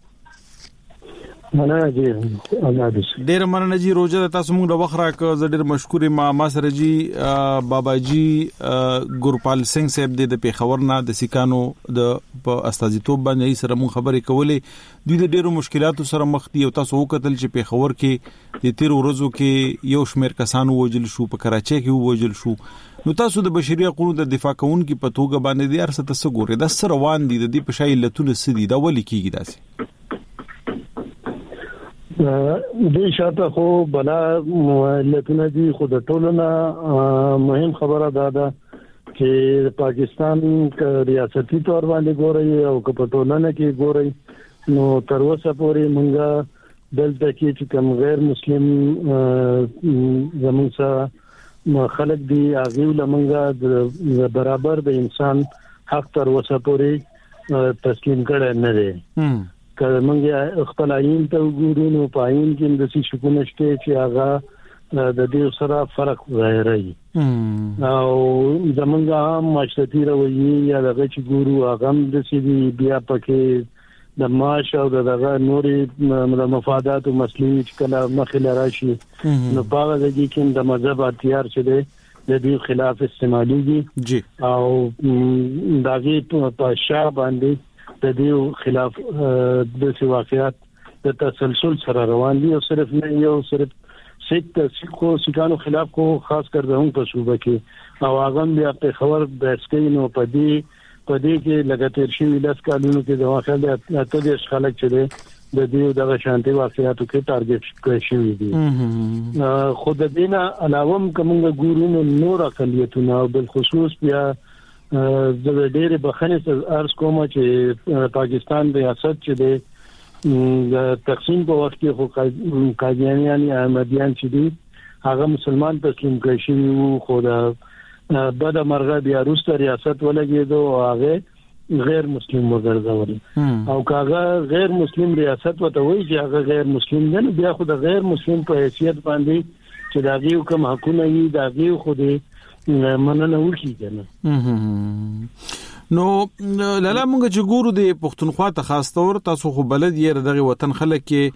مننه جی ډیر مننه جی روزه تاسو موږ د وخره ک زه ډیر مشکور ما ما سره جی بابا جی ګورپال سنگ صاحب د پیښور نه د سکانو د په استازیتوب باندې سره موږ خبرې کولې دوی د ډیرو مشکلاتو سره مخ دي او تاسو وکتل چې پیښور کې د تیر ورځو کې یو شمېر کسانو وجل شو په کراچۍ کې وجل شو نو تاسو د بشري حقوقو د دفاع کوونکو په توګه باندې د ارسته څه ګوري د سره روان دي د دې په شای لتون سدي دا ولي کیږي داسې د شاته خو بلا لتون دي خو د ټولنه مهم خبره ده ده چې پاکستان ک ریاستي تور باندې ګوري او ک په ټولنه کې ګوري نو تر اوسه پورې مونږه دلته کې چې کوم غیر مسلم زموږ سره خلک دي هغه لمنګه برابر د انسان حق تر اوسه پورې تسلیم کړي نه دي کله موږ خپل عین ته وګورو نو پاین کې د څه شکو نشته چې هغه د دې سره فرق ظاهري او زمونږه هم مشتتی روي یا دغه چې ګورو هغه د څه بیا پکې د ماش او دغه نوري د مفادات او مسلې چې کله مخله راشي نو باغ د کې د مذهب اتیار شه دي د دې خلاف استعماليږي جی او دغه په شاه باندې د دې خلاف د سی واقعیت د تسلسل سره روان دي او صرف نه یو صرف سیک سیکو سکانو خلاف کو خاص کر دهم په صوبه کې او هغه بیا په خبر بحث نو په دې په دې کې لګاتیر شي لاس کالونو کې د واقعیت اته د خلک چې د دې دغه شانتي واقعیتو کې ټارګټ کړی شوی دي خود دینه علاوه کومه ګورونو نور اقلیتونه او بل خصوص بیا د ډېر بخنه ارز کوم چې پاکستان ریاست چې د تقسیم په وخت کې خو قادیانیان یا احمدیان چې دي هغه مسلمان تسلیم کړي شي خو دا بعد مرغه بیا روسته ریاست ولګیدو او هغه غیر مسلم وګرځول او کاغه غیر مسلم ریاست وته وایي چې هغه غیر مسلم نه بیا خو د غیر مسلم په حیثیت باندې چې دا یو کوم حقونه یې دا یو خو دې مننه وکړي کنه نو لاله موږ چې ګورو د پښتونخوا ته خاص تور تاسو خو بلد یې دغه وطن خلک کې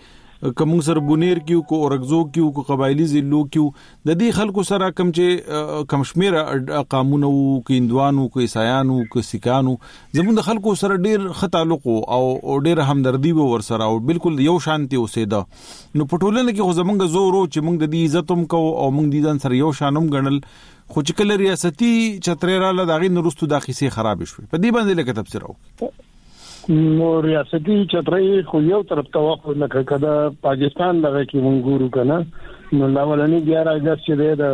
کوم سر بونیر کیو کو اورګزو کیو کو قبایلی ضلعو کیو د دې خلکو سره کم چې کم شمیر قانونو کې اندوانو کو عیسایانو کو سیکانو زموږ د خلکو سره ډیر خطالق او ډیر همدردی و ور سره او بالکل یو شانتي اوسېدا نو پټولنه کې خو زمونږ زورو چې موږ د دې عزت هم کو او موږ د ځان سره یو شانم غنل خو چې کله ریاستي چترې را لداغي نورستو د خيسي خراب شوه په دې باندې لکه تفسیر او نو ریاستي چترې خو یو طرف ته واخو لکه کدا پاکستان دغه کې مونږ کنه نو لاولنی ګیاره اگست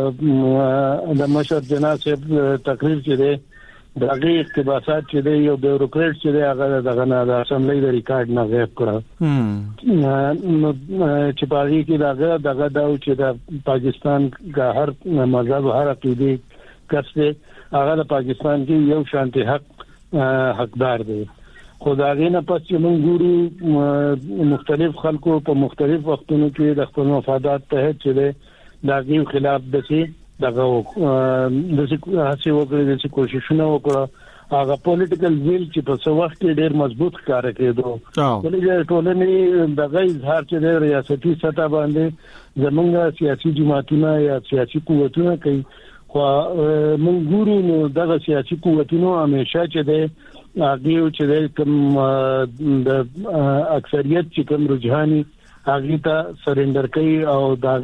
چې د مشر جناب صاحب تقریر چې دی دغه اقتباسات چې دی یو بیوروکرات چې دی هغه دغه نه د اسمبلی د ریکارډ نه غیب کړو نو چې باغی کې دغه دغه دا چې د پاکستان کا هر مذهب هر عقیده کس دی هغه د پاکستان کې یو شانتي حق حقدار دی خدای نه پس چې موږ ګورو مختلف خلکو په مختلف وختونو کې د خپل مفادات ته چې دغه خلاف دسي دغه د څه وګړي د کوششونه وکړه هغه پولیټیکل ویل چې په څو وخت کې ډېر مضبوط کار کېدو ولې ټولنې دغه اظهار چې د ریاستي سطح باندې زمونږ سیاسي جماعتونه یا سیاسي قوتونه کوي خو موږ ګورو نو دغه سیاسي قوتونو همیشه چې د هغه چې د کوم د اکثریت چې کوم رجحاني هغه ته سرندر کوي او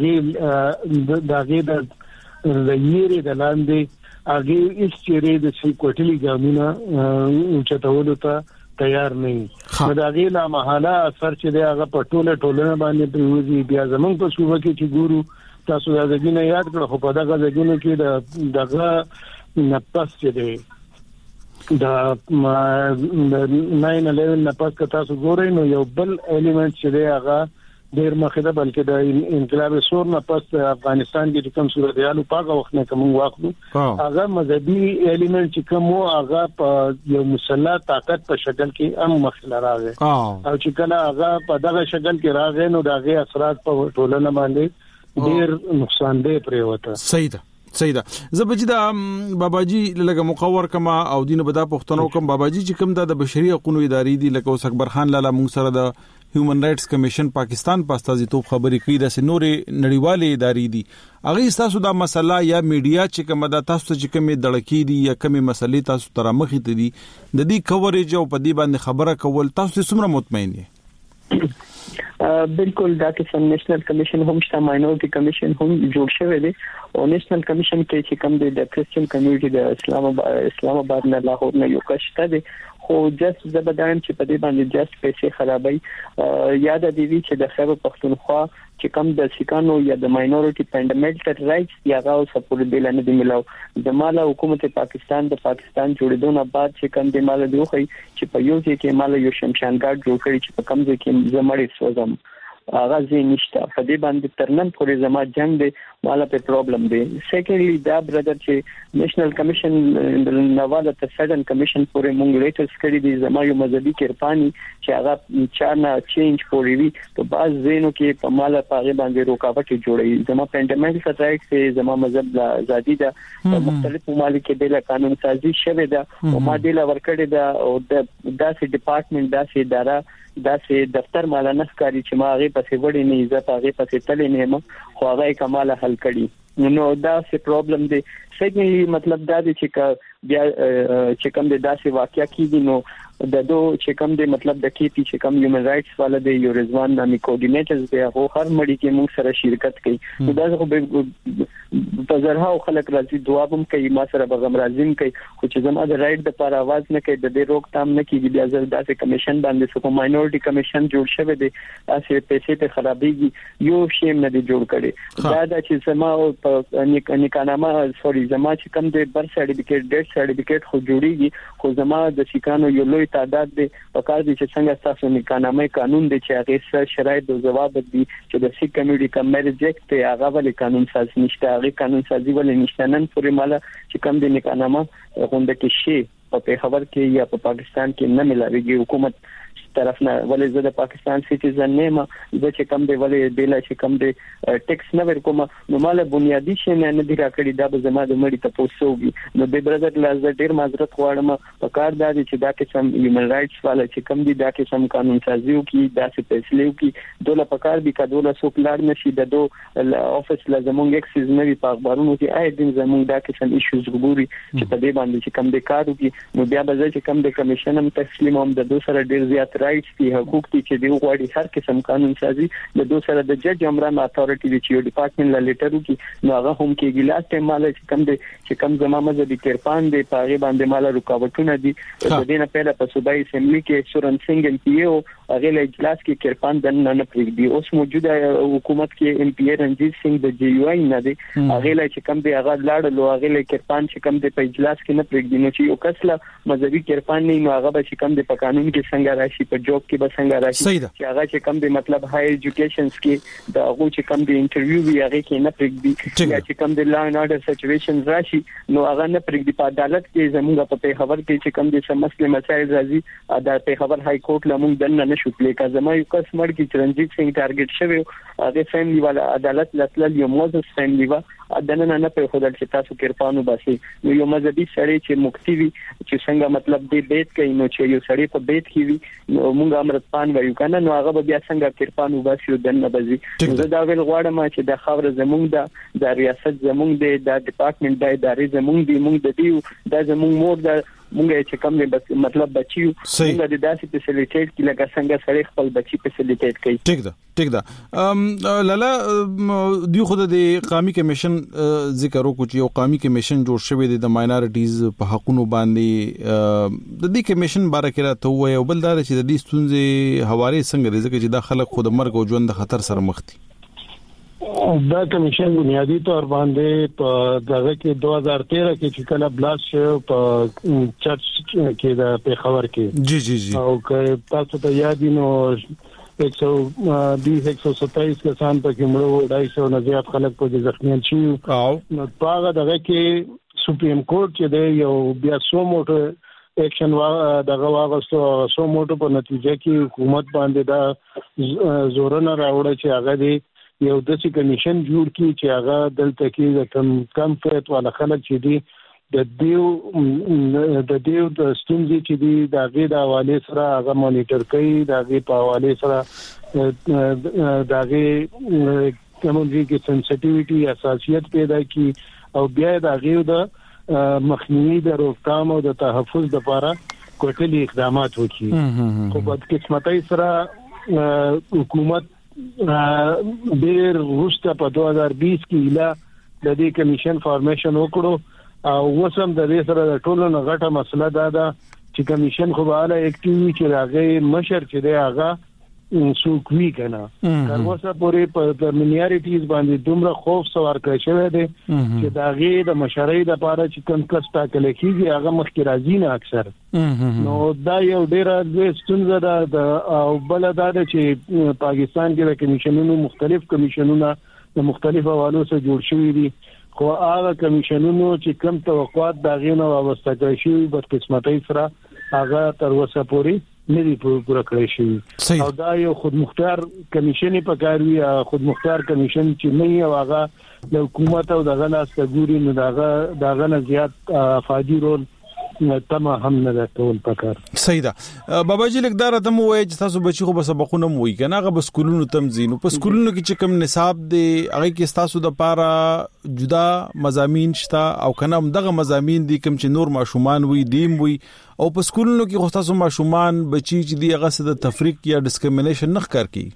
دغه دغه د د یېری د لاندې هغه هیڅ د څه کوټلي ګامونه چې تاسو ته تیار نه یو دا غي لا محاله اثر چې دی هغه په ټوله ټولنه باندې پریوزي بیا زمونږ په صوبه کې چې ګورو تاسو دا ځینې یاد کړو خو په دغه ځینو کې د دغه نفس چې دی دا ناین الیون نفس که تاسو ګورئ نو یو بل الیمنت چې دی هغه ډیر مخه ده بلکې د انقلاب سور نه پس افغانستان کې کوم صورتحال په هغه وخت نه کوم واخلو هغه مذهبي الیمنت چې کوم هغه په یو مسلح طاقت په شکل کې هم مخله راغی او چې کله هغه په دغه شکل کې راغی نو دغه اثرات په ټولنه باندې ډیر نقصان دی پریوته صحیح ده صحیح ده زبجی دا باباجی لکه مقور کما او دینه بدا پښتنو کوم باباجی چې کوم د بشري حقوقو ادارې دی لکه اوس اکبر خان لاله مونږ سره د هیومن رائټس کمیشن پاکستان په استازیتوب خبرې کوي د سنورې نړیوالې ادارې دي هغه تاسو دا مسله یا میډیا چې کوم د تاسو چې کومه دړکی دي یا کومه مسلې تاسو تر مخې ته دي د دې کوریج او په دې باندې خبره کول تاسو څومره مطمئن یې بالکل دا چې نېشنل کمیشن هم شته ماینورټي کمیشن هم جوړ شوی دی او نېشنل کمیشن کې چې کوم د کرسچن کمیونټي د اسلام آباد اسلام آباد نه لاهور نه یو کشته دی خو جست زبدان چې په دې باندې جست پیسې خرابای یاد دی چې د خیبر پختونخوا چې کوم د سیکانو یا د ماینورټي فندامنټل رائټس یا غو سپورټ بیل نه دی ملو د مال حکومت پاکستان د پاکستان جوړېدو نه بعد چې کوم د مال دی خو چې په یو ځای کې مال یو شمشان ګارد جوړ کړی چې په کوم ځای کې زمړې سوزم اغاز نشته په دې باندې ترنن پورې زما جنگ دی مالا په پرابلم دی سیکنډلی دا برادر چې نېشنل کمیشن د نواله تسدن کمیشن پورې مونږ لیټرز کړی دي زما یو مذهبي کرپانی چې هغه چارنا چینج پورې وی په باز زینو کې په مالا په باندې رکاوټ جوړي زما فندامنټل رائټس زما مذهب د ازادي د مختلف ممالک د قانون سازي شوه دا او ما د لور کړی دا او د داسې ډپارټمنټ داسې اداره داسې دفتر مال نه ښکاری چې ما هغه پسې وړي نه عزت هغه پسې تلې نه ما خو هغه کمال حل کړي نو دا څه پرابلم دی سیکنډلی مطلب دا دی چې بیا چې کوم د داسې واقعیا کیږي نو د دو چې کوم د مطلب د کیپی چې کوم هیومن رائټس والا دی یو رضوان نامي کوارډینیټرز دی هغه هر مړی کې موږ سره شرکت کوي نو دا خو په زرها خلک راځي دعا هم کوي ما سره بغم راځم کوي خو چې زما د رائټ د پر आवाज نه کوي د دې روکتام نه کیږي بیا ځل داسې کمیشن باندې څه ماینورټي کمیشن جوړ شوی دی اسې پیسې ته خرابېږي یو شی نه دی جوړ کړي دا د چې زما په نکانامه سوري زما چې کوم د بر سرټیفیکیټ ډیټ سرټیفیکیټ خو جوړیږي خو زما د سیکانو یو لوی تعداد دی په کار دي چې څنګه تاسو نکانامه قانون دی چې هغه سره شرایط او ضوابط دي چې د سیک کمیونټي کوم ریجیکټ ته هغه ولې قانون ساز نشته هغه قانون سازي ولې نشته نن پورې مال چې کوم د نکانامه غونډه کې شي په خبر کې یا په پاکستان کې نه ملاويږي حکومت طرف نه ولې زه د پاکستان سټیزن نه یم زه چې کم دی ولې بیل چې کم دی ټیکس نه ورکوم نو مال بنیادی شي نه نه دی راکړي دا به زما د مړی ته پوسوږي نو د برادر لازم ډیر معذرت غواړم په کار دا چې دا کې سم هیومن رائټس والا چې کم دی دا کې سم قانون سازیو کې دا څه فیصله وکي دوله په کار دی کډوله سو کلار نشي د دو افیس لازمونږ اکسس نه وي په اخبارونو کې آی دین زمونږ دا کې سم ایشوز ګوري چې په دې باندې چې کم دی کار وکي نو بیا به چې کم دی کمیشن هم تسلیم هم د دوسر ډیر زیات رائټس دي حقوق دي چې دی غواړي هر قسم قانون سازي د دوسر د جج امران اتھارټي دی چې ډپارټمنټ لا لیټر وکي نو هغه هم کې ګلاس ته مال چې کم دی چې کم زمامه د کرپان دی پاغي باندې مال رکاوټونه دي د دې نه پهله په صوبایي اسمبلی کې سورن سنگ ام پی او هغه له اجلاس کې کرپان د نه نه پریږدي اوس موجوده حکومت کې ام پی رنجیت سنگ د جی یو آی نه دی هغه له چې کم دی هغه لاړ لو هغه له کرپان چې کم دی په اجلاس کې نه پریږدي نو چې یو کسله مذهبي کرپان نه نو هغه به چې کم دی په قانون کې څنګه راشي په جوب کې به څنګه راشي چې هغه چې کم دی مطلب های ایجوکیشنز کې د هغه چې کم دی انټرویو وی هغه کې نه پریږدي یا چې کم دی لا ان اورډر سچويشن راشي نو هغه نه پریږدي په عدالت کې زموږ په پیښور کې چې کم دي سم مسله مسایل راځي د پیښور های کورټ لمون دنه نشو پلي کا زما یو کس مړ کی چرنجیت سنگ ټارګټ شوی هغه فیملی والا عدالت لتل یو موزس فیملی وا دنه نه په خدای چې تاسو کرپانو باسي نو یو مذهبي سړی چې مکتی وي چې څنګه مطلب دې بیت کوي نو چې یو سړی په بیت کې وي نو موږ امرت پان وایو کنه نو هغه بیا څنګه کرپانو باسي دنه بزي زه دا ویل غواړم چې د خاور زمونږ د د ریاست زمونږ د ډپارټمنټ د ادارې زمونږ دی موږ د دې د زمونږ مور د مونږ چې کوم نه مطلب بچیو موږ د داسې فیسیلیټیټ کې لکه څنګه سړی خپل بچی فیسیلیټیټ کوي ټیک ده ټیک ده ام لالا دی خود د قومي کمیشن ذکر وکړو چې یو قومي کمیشن جوړ شوی دی د ماینورټیز په حقوقو باندې د دې کمیشن باره کې راته وایي او بل دا چې د دې ستونزې حواله څنګه لري ځکه چې د خلک خود مرګ او ژوند د خطر سره مخ دي دا کمیشن بنیادی طور باندې په دغه کې دو هزار تیرہ کې چې کله بلاس شو په چرچ کې د پیښور کې جی جی جی او که تاسو ته یاد نو ایک سو بیس ایک سو ستائیس کسان په کې مړو ډای سو نه زیات خلک په زخمیان شي او نو هغه دغه کې سپریم کورټ چې دی یو بیا سو موټر ایکشن وا دغه واغستو سو موټر په نتیجه کې حکومت باندې دا زورونه راوړل چې هغه دی یو د څه کمیشن جوړ کی چې هغه دلته کې د کم کم فیت ولا خلک چې دی د دیو د دیو د ستونزې چې دی د غي د حواله سره هغه مانیټر کوي د غي په حواله سره د غي کومږي کې سنسټیویټي اساسیت پیدا کی او بیا د غي د مخنیوي د روکثام او د تحفظ لپاره کوټلي اقدامات وکړي خو په قسمتای سره حکومت ډیر وروسته په دو هزار بیس کې اله د دې کمیشن فارمیشن وکړو او وسم د دې سره د ټولو نه غټه مسله دا ده چې کمیشن خو به اله اکټیوی چې راغی مشر چې دی هغه سوکوي کنه تر اوسه پورې په مینیاریټیز باندې دومره خوف سوار کړی شوی دی چې دا غي د مشرۍ د پاره چې کوم کس ټاکل کیږي هغه مخکې راځي نه اکثر نو دا یو ډیره لوی ستونزه ده او بل دا ده چې پاکستان کې د کمیشنونو مختلف کمیشنونه د مختلفو حوالو سره جوړ شوي دي خو هغه کمیشنونو چې کوم توقعات دا غینه وابسته کړی شي په قسمتۍ سره هغه تر اوسه پورې نه دی پوره کړی شي او دا یو خود مختار کمیشن په کار وی خود مختار کمیشن چې نه یو هغه د حکومت او دغه لاس ته ګوري نو دغه دغه نه زیات افادي رول تمه هم نه ټول پکار صحیح ده بابا جی لکدار ته مو وای چې تاسو بچی خو به سبقونه مو وي کنه هغه بس سکولونو تمزینو په سکولونو کې چې کوم نصاب دی هغه کې تاسو د پاره جدا مضامین شته او کنه دغه مضامین دي کوم چې نور ماشومان وي دیم وي او په سکولونو کې خو تاسو ماشومان بچی چې دی هغه څه د تفریق یا ډیسکریمینیشن نه ښکار کی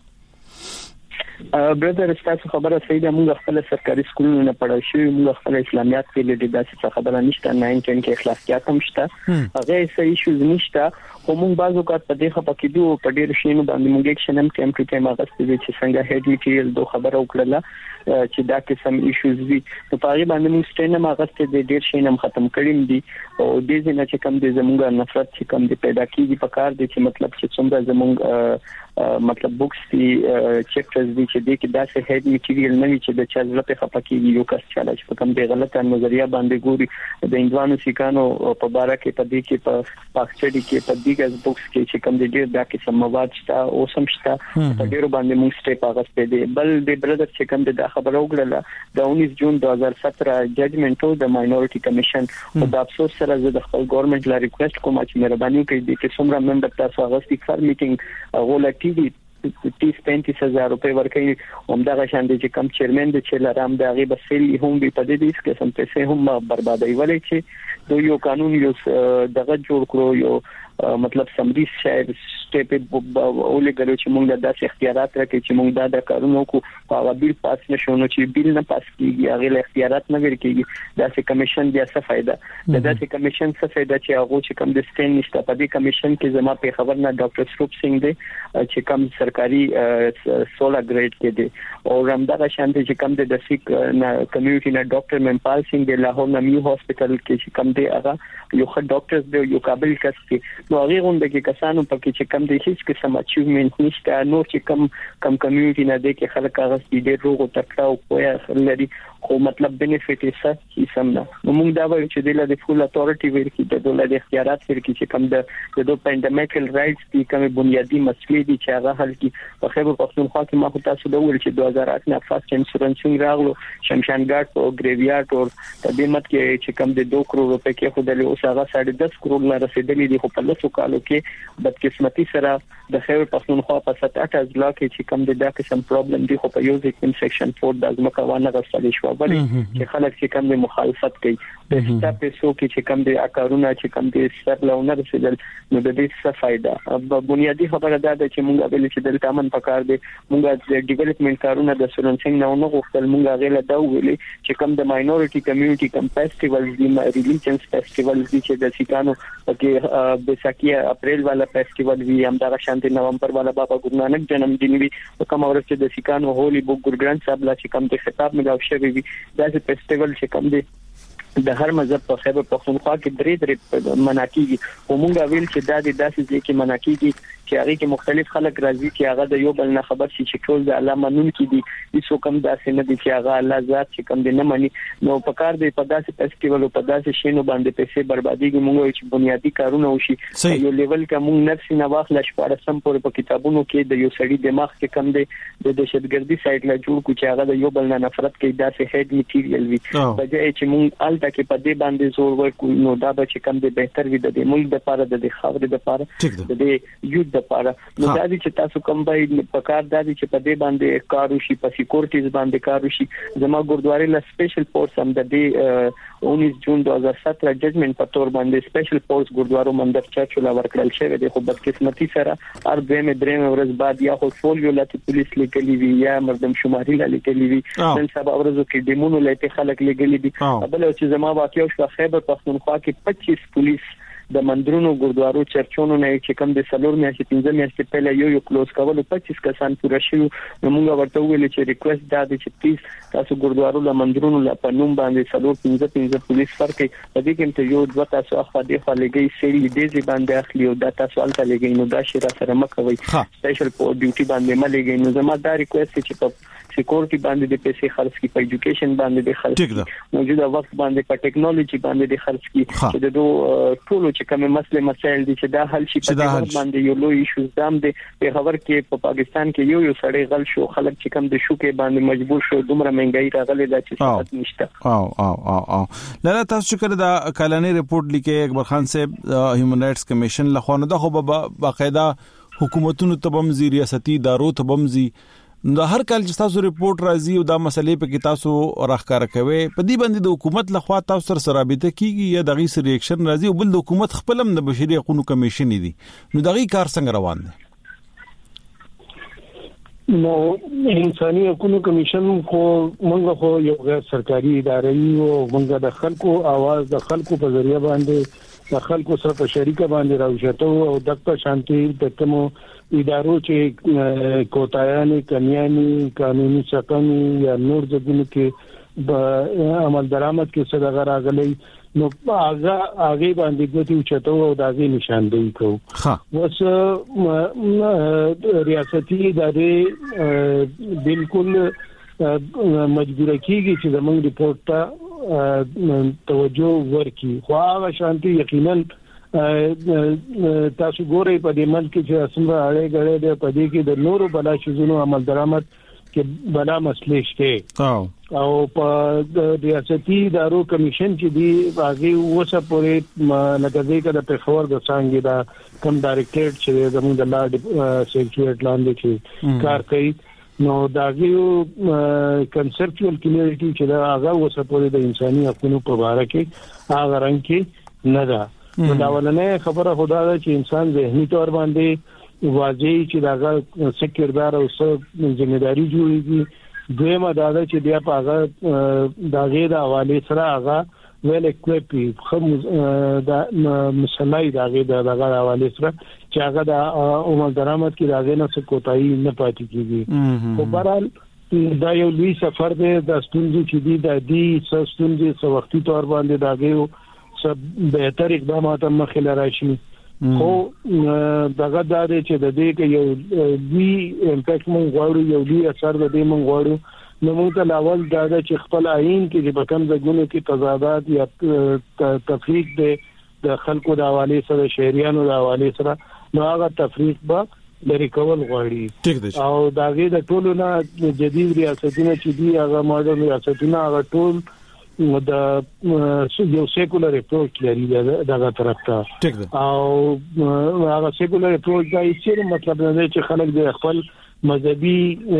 برادر تاسو خبره صحیح ده موږ خپل سرکاري سکولونو نه پړای شو موږ خپل اسلامیات کې لدې داسې خبره نشته نه انټن کې اخلاقیات هم شته هغه صحیح شوز نشته خو موږ بازو کا په دې خپه کې دوه په ډیر شینو باندې موږ اکشن هم ټیم ټو ټیم هغه چې څنګه هډ میټیریل دوه خبره وکړه چې دا قسم ایشوز وي په پاره باندې موږ سټینم هغه ته ډیر شینم ختم کړیم دي او دې ځنه چې کم دې زموږه نفرت چې کم دې پیدا کیږي په کار دي چې مطلب چې څومره زموږ مطلب بوکس دي چپټرز دي چې د کې داسې هډ میټیریال نه وي چې د چا ځل په خپکیږي یو کس چاله چې کوم دی غلطه نظریه باندې ګوري د اندوانو سیکانو په باره کې په دې کې په پاکچډي کې په دیګز بوکس کې چې کوم دی ډیر دا کې سم مواد شته او سم شته په ډیرو باندې موږ سټیپ اغسته دي بل د برادر چې کوم دی دا خبره وکړه د انیس جون دو هزار سترہ ججمنټ د ماینورټي کمیشن او د افسوس سره زه د خپل ګورنمنت لا ریکوست کوم چې مهرباني وکړئ د کې څومره ممبر تاسو اغستې کار میټینګ غولټي دي تیس پینتیس هزار روپے ورکړي همدغه شان دي چې کم چیرمن د چلرام دغه بسل هم به په دې دې قسم پیسې هم بربادي ولې چې دوی یو قانون یو دغه جوړ کړو یو مطلب سمري شاید سټیپ اولې غلو چې موږ د داسې اختیارات راکې چې موږ دا د کارونو کو په بیل پاس نشو نو چې بیل نه پاس کیږي هغه له اختیارات نه ورکیږي داسې کمیشن بیا څه فائدہ د داسې کمیشن څه فائدہ چې هغه چې کم د سټین نشته په دې کمیشن کې زما په خبر نه ډاکټر سروپ سنگ دی چې کم سرکاري سولہ گریډ کې دی او رمدغه شان دي چې کم د دسیک کمیونټي نه ډاکټر منپال سنگ دی لاهور نمیو هاسپټل کې چې کم دی هغه یو ښه ډاکټر دی یو قابل کس دی نو هغه غونډه کې کسانو پکې چې کم دي هیڅ قسم اچیومنت نشته نو چې کم کم کمیونټي نه دي کې خلک هغه دې روغ او تکړه او کوی لري خو مطلب بینیفیټ یې څه هیڅ هم نه نو موږ دا وایو چې د فول اتورټي ورکی د دولت اختیارات ورکی چې کم د د پاندمیکل رائټس دي کوم بنیادی مسلې دي چې هغه حل کی په خیبر پختونخوا کې ما تاسو د ویل چې دو هزار آٹھ نه فرست انشورنسینګ راغلو شمشان ګارد او ګریویارډ او د دې مت کې چې کم د دو کروڑ روپے کې خو د اوس هغه ساڑھے دس کروڑ نه رسیدلې دي خو په لسو کالو کې بدقسمتي سره د خیبر پختونخوا په سات اټ ازلا کې چې کم د دا قسم پرابلم دي خو په یو ځکه سیکشن فور د ازمکه وانه غوښتل شو بل چې خلک چې کم د مخالفت کوي په ستا پیسو کې چې کم د اکارونه چې کم د سر لونه رسیدل نو د دې څه فائدہ بنیادی خبره دا ده چې موږ به چې دلته امن پکار دي موږ د ډیولپمنٹ کارونه د سولنسنګ نه نه غوښتل موږ غیله دا ویلي چې کم د ماینورټي کمیونټي کم فیسټیوالز دي ریلیجنس فیسټیوالز دي چې د سیکانو کې بیساکیه اپریل والا فیسټیوال وی هم دا شانتي نومبر والا بابا ګورو نانک جنم دین وی کوم ورځ چې د سیکانو هولي بوک ګورګران صاحب لا چې کم د خطاب ملاو شوی وی دا فیسټیوال چې کم دی د هر مذهب په خیبر پختونخوا کې درې درې مناکیږي او مونږ ویل چې دا د داسې ځکه مناکیږي چې هغه کې مختلف خلک راځي چې هغه د یو بل نه خبر شي چې ټول د الله منون کې دي هیڅ کوم داسې نه دي چې هغه الله ذات چې کوم دې نه مني نو په کار دی په داسې فیسټیوال او په داسې شینو باندې پیسې برباديږي مونږ چې بنیادی کارونه وشي یو لیول کې مونږ نفسي نه واخل شپاره سم پورې په کتابونو کې د یو سړي دماغ کې کم دی د دهشتګردي سایت لا جوړ کو چې هغه د یو بل نه نفرت کوي داسې هډ میټیریال وي بجای چې مونږ الته کې په دې باندې زور ورکو نو دا به چې کم دی بهتر وي د ملک لپاره د خاورې لپاره د دې یوت لپاره نو دا چې تاسو کوم به په کار دا چې په دې باندې کار وشي په سکیورټیز باندې کار وشي زما ګوردواري لا سپیشل فورس هم د دې انیس جون دو هزار سترہ ججمنټ په تور باندې سپیشل فورس ګوردوارو مندر چاچولا ورکړل شوی دی خو بدقسمتي سره هر دوه مې درې ورځ بعد یا خو فولیو لاته پولیس لیکلي وی یا مردم شماري لیکلي وی نن سبا ورځو کې دیمونو لته خلک لګلي دي بل چې زما واقعي او خیبر پختونخوا کې پچیس پولیس د مندرونو ګوردوارو چرچونو نه چې کم د سلور میاشتې پنځه میاشتې پهله یو یو کلوز کول پچیس کسان پوره شو نو موږ ورته ویل چې ریکوست دا دی چې پلیز تاسو ګوردوارو له مندرونو لا په نوم باندې سلور پنځه پنځه پولیس فرق په دې کې ته یو دوه تاسو اخوا دی خو لګي سری دې باندې اخلي او دا تاسو الته لګي نو دا شي را سره مکوي سپیشل په ډیوټي باندې ملګي نو زما دا ریکوست چې په سکیورټي باندې د پیسې خرڅ کی په ایجوکیشن باندې د خرڅ موجوده وخت باندې په ټیکنالوژي باندې د خرڅ کی چې د دوه ټولو چې کوم مسله مسایل دي چې دا حل شي په دې باندې یو لوی ایشو زم دي په خبر کې په پاکستان کې یو یو سړی غل شو خلک چې کم د شو کې باندې مجبور شو دومره مهنګای راغلي دا چې څه نشته او او او او لاله تاسو چې کړه دا کلاني ریپورت لیکه اکبر خان صاحب هیومن رائټس کمیشن لخوا نه دا خو باقاعده حکومتونو تبمزي ریاستي ادارو تبمزي دا هر کال چې تاسو ریپورت راځي او دا مسلې په کې تاسو راخکار کوي په دې باندې د حکومت لخوا تاسو سره سرابطه کیږي یا دغه سره ریاکشن راځي او بل د حکومت خپلم د بشري حقوقو کمیشن دي نو دغه کار څنګه روان دي نو انساني حقوقو کمیشن کو موږ خو یو غیر سرکاري ادارې او موږ د خلکو आवाज د خلکو په ذریعہ باندې د خلکو سره په شریکه باندې راوځو او دغه شانتي د کومو ادارو چې کوتایانه کمیانه قانوني څخه یا نور ځګونو کې عمل درآمد کې صدقه راغلي نو هغه هغه باندې ګوتې چتو او دغه نشاندهي کوو ها وس ریاستي ادارې بالکل مجبور کیږي چې زموږ ریپورت ته توجه ورکړي خو هغه شانتي یقینا تاسو ګورئ په دې ملک کې چې اسمه اړې غړې د پدې کې د نورو بلا شزونو عمل درآمد کې بلا مسلې شته او په ریاستي ادارو کمیشن چې دی هغه وسه پورې لګځي کده په خبر د څنګه دا کم ډایریکټریټ چې زموږ د لا سیکریټ لاندې کې کار کوي نو داګیو کنسپچوال کمیونټي چې دا هغه وسه پورې د انساني حقوقو په اړه کې هغه رنګ کې نه ده نو دا ولنه خبره خدا ده چې انسان ذهني تور باندې واځي چې داغه سکیردار او څه ځمېداري جوړيږي دویمه دا ده چې بیا په هغه داغه د حواله سره هغه ویل اکوپي خو دا مسلای داغه دغه حواله سره چې هغه د عمر درآمد کې داغه نه څه کوتاهي نه پاتې کیږي خو بهرحال دا یو لوی سفر دی د ستونزې چې دی د دې ستونزې څو وختي تور باندې داغه سب بهتر اقدامات مخاله راشي خو دغه د دې چې د دې کې یو وی امپیکټ مونږ غواړو یو لوی اثر د دې مونږ غواړو نو موږ ته لاول دا چې خپل عین کې د بکم زګونو کې تضادات یا تفریق د خلکو د حواله سره شهريانو د حواله سره نو هغه تفریق به لري کول غواړي او داګه د ټولو نه جدید ریاستونه چې دی هغه ماډل ریاستونه هغه ټول د یو سیکولر اپروچ لري دغه طرف ته او هغه سیکولر اپروچ دا یې مطلب نه چې خلک د خپل مذهبي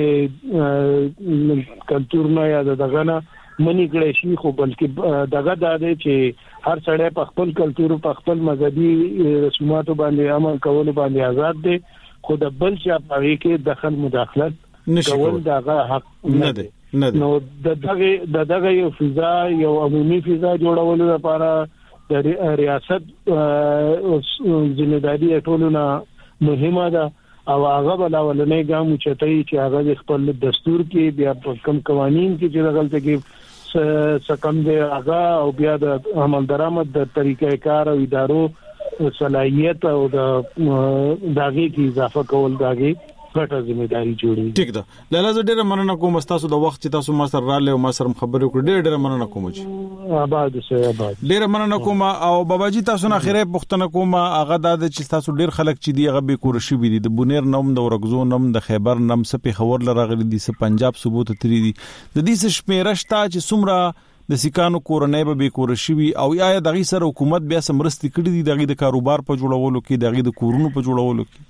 کلچر نه یا دغه نه منی کړی شي خو بلکې دغه د دې چې هر سړی په خپل کلچر په خپل مذهبي رسوماتو باندې عمل کول باندې آزاد دی خو د بل چا په کې دخل مداخلت کول دغه حق نه دی نو دغه دغه یو فضا یو عمومي فضا جوړولو لپاره د ریاست ځینېداري ټولونه مهمه ده او هغه بلاولنې ګام چتای چې هغه خپل دستور کې بیا کم قوانين کې چې دغلته کې سکم دی هغه او بیا د عمل درآمد د طریقې کار او ادارو صلاحیت او د داګه کې اضافه کول داګه ګټه ځمېداري جوړي ټیک ده لاله زه ډېر مننه کوم تاسو د وخت چې تاسو ما سره رااله او ما سره خبرې وکړې ډېر ډېر مننه کوم چې آباد سه آباد ډېر مننه کوم او باباجي تاسو نه خیره پښتنه کوم هغه د چې تاسو ډېر خلک چې دی هغه به کور شي دي د بونیر نوم د ورغزو نوم د خیبر نوم سپي خبر لراغلي دي سه پنجاب ثبوت تری دي د دې شمیرشتا چې څومره د سکانو کورنۍ به کور شي او یا دغه سره حکومت بیا سمرستي کړی دي دغه د کاروبار په جوړولو کې دغه د کورونو په جوړولو کې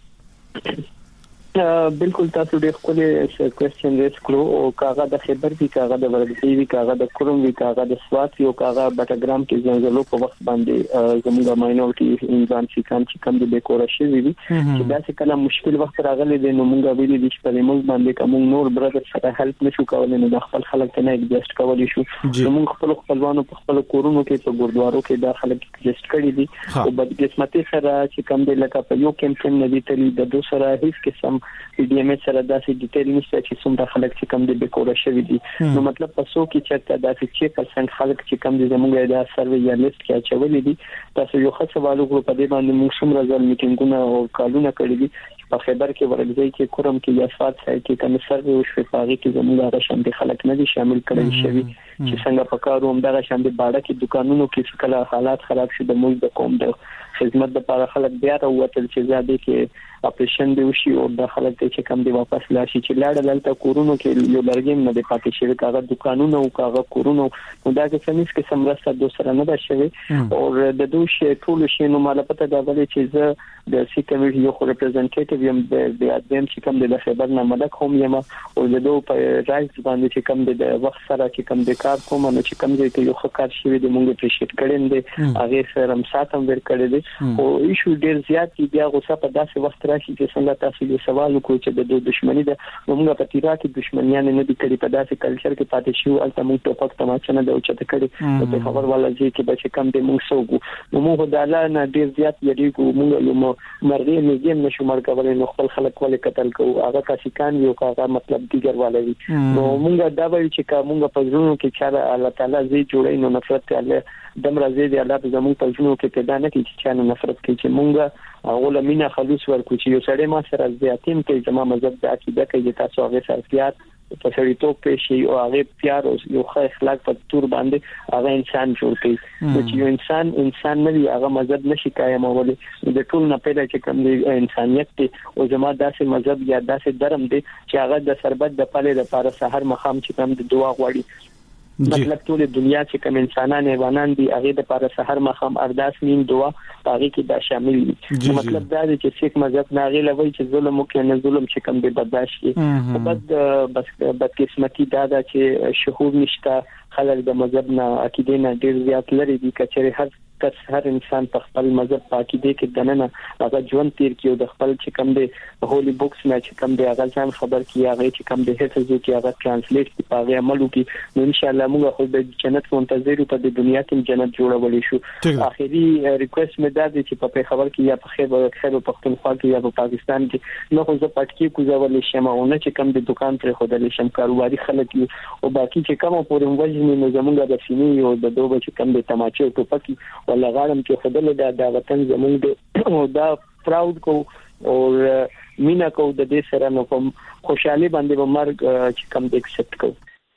بالکل تاسو ډېر خپل کوېسچن ریس کړو او کاغه د خبر دي کاغه د ورغسي وی کاغه د کوروم وی کاغه د سوات یو کاغه بټګرام کې ځنګلو په وخت باندې زموږ ماینورټي انسان چې کم چې کم د بیکور شي وی چې دا څه کله مشکل وخت راغلی دی نو موږ ویلي دي چې په موږ باندې کوم نور برادر سره هیلپ نشو کولای نو د خپل خلک ته نه ایڈجسټ کولای شو موږ خپل خپلوانو په خپل کورونو کې په ګوردوارو کې د خلک ایڈجسټ کړی دي او بد قسمتي سره چې کم دی لکه په یو کیمپین نه دي ترې د دوه سره هیڅ قسم پی ډی ایم سره داسې ډیټیل نشته چې څومره خلک چې کم دي بیکوره شوی دي نو مطلب پسو کې چې داسې چې پرسنټ خلک چې کم دي زموږ د سروې یا لیست کې اچولې دي تاسو یو ښه سوالو په دې باندې موږ څومره ځل میټینګونه او کالونه کړی دي په خبر کې ورغځي چې کوم کې یا سات سای کې کوم سروې او شفاغي کې زموږ د شاندې خلک نه دي شامل کړی شوی چې څنګه په کارو هم د شاندې باړه کې دکانونو کې کله حالات خراب شي د موږ د کوم د خدمت لپاره خلک بیا راوتل چې زیاده کې اپریشن دی وشي او د خلک چې کم دی واپس لاشي چې لاړ دلته کورونو کې یو لرګیم نه دی پاتې شوی کاغه دکانونو او کاغه کورونو نو دا چې څنګه کې سمرسته د سره نه ده شوی او د دوه شی ټول شی نو مال پته دا ولې چې زه د سی کمیټي یو ریپرزنټیټیو یم د ادم چې کم د خبر نه ملک هم یم او د دوه په رائټ باندې چې کم د وخت سره چې کم د کار کوم نو چې کم دی ته یو ښه کار شوی د مونږ اپریشیټ کړي دي هغه سره هم ساتم ور کړی دي او ایشو ډیر زیات دی بیا غوسه په داسې وخت راشي چې څنګه تاسو یو سوال وکړو چې د دښمنۍ د موږ په تیرا کې دښمنیان نه دي کړی په داسې کلچر کې پاتې شو البته موږ ټوپک تماچا نه د اوچته کړی په خبر والا چې کې به کم د موږ سوګو نو موږ د الله نه ډیر زیات یریږو موږ یو مرغې نه نشو مرګولې نو خپل خلک ولې قتل کوو هغه کاسکان یو هغه مطلب دیګر والي نو موږ دا وایو چې موږ په ژوند کې چې الله تعالی زی جوړې نو نفرت الله دمر زی دی الله زموږ په ژوند کې پیدا نه کیږي چې نفرت کوي چې موږ اول مینا خلوص ورکو چې یو سړی ما سره زیاتیم کې زمما مذهب د عقیده کې تاسو هغه سرتيات په سړی ټوک پېشي او هغه پیار او یو ښه اخلاق په تور باندې هغه انسان جوړ کړي چې یو انسان انسان نه دی هغه مذهب نشي قائمولې د ټول نه پیدا چې کوم دی انسانيت دی او زمما داسې مذهب یا داسې درم دی چې هغه د سربت د پاله د پاره سحر مخام چې کوم د دعا غواړي مطلب ټول دنیا چې کوم انسانان حیوانان دي هغه د پاره سحر مخام ارداس نیم دعا هغه کې دا شامل دي مطلب دا دی چې سیک مذهب نه غي لوي چې ظلم وکړي نه ظلم چې کوم دی برداشت کی بد بس بد قسمتي دا دا چې شهود نشته خلک د مذهب نه عقیده نه ډیر زیات لري دي کچره هر کس هر انسان په خپل مذهب پاکیده کې دننه هغه ژوند تیر کیو د خپل چې کوم دی هولي بوکس نه چې کوم دی هغه ځان خبر کی هغه چې کوم دی هڅه کوي هغه ترانسلیټ کی په عملو کې نو ان شاء الله موږ خو د جنت منتظر په د دنیا کې جنت جوړولې شو اخیری ریکوست مې دا دی چې په خبر کې یا په خیبر خیبر پختونخوا کې یا په پاکستان کې نو خو زه پټکی کوزولې شمعونه چې کوم دی دکان پر خودلې شم کاروباري خلک او باقي چې کوم پورم وجنی نو زمونږ د سینې او د دوه چې کوم دی تماچې او ټوپکی ولا غاړم چې خدل دا د وطن زمونږ د او دا پراود کو او مینا کو د دې سره نو کوم خوشحالي باندې به مرګ چې کوم د ایکسپټ کو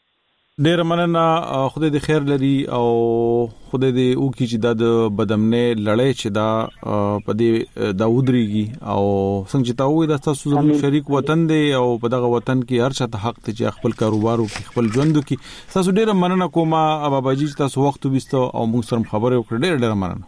ډیر مننه خدای دې خیر لري او خدای دې او کی چې د بدمنه لړۍ چې دا په دې دا ودريږي او څنګه چې تاسو د تاسو زموږ شریک وطن دی او په دغه وطن کې هر څه حق ته چې خپل کاروبار او خپل ژوند کې تاسو ډیر مننه کوم بابا جی تاسو وخت وبستو او موږ سره خبرې وکړې ډیر ډیر مننه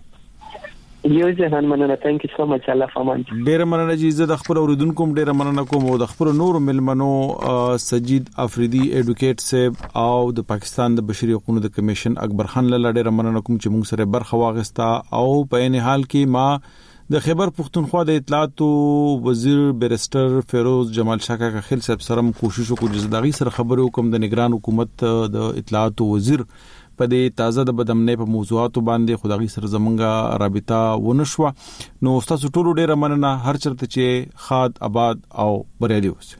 یو ځهان مننه ثانک یو سو مچ الله فامان ډیر مننه جی زه د خبر اوریدونکو ډیر مننه کوم او د خبر نور ملمنو سجید افریدي ایډوکیټ صاحب او د پاکستان د بشري حقوقو د کمیشن اکبر خان له ډیر مننه کوم چې موږ سره برخه واغستا او په ان حال کې ما د خیبر پختونخوا د اطلاعات وزیر بیرسټر فیروز جمال شاکا کا خل صاحب سره کوشش وکړو چې دغه سره خبرو کوم د نگران حکومت د اطلاعات وزیر په دې تازه د بدمنې په موضوعاتو باندې خدای سره زمونږه رابطه ونشوه نو تاسو ټول ډیر مننه هر چرته چې خاد آباد او بریالي اوسئ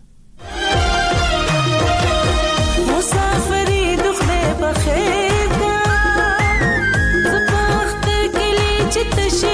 مسافری دخله بخیر کا زبخت کلی چتشي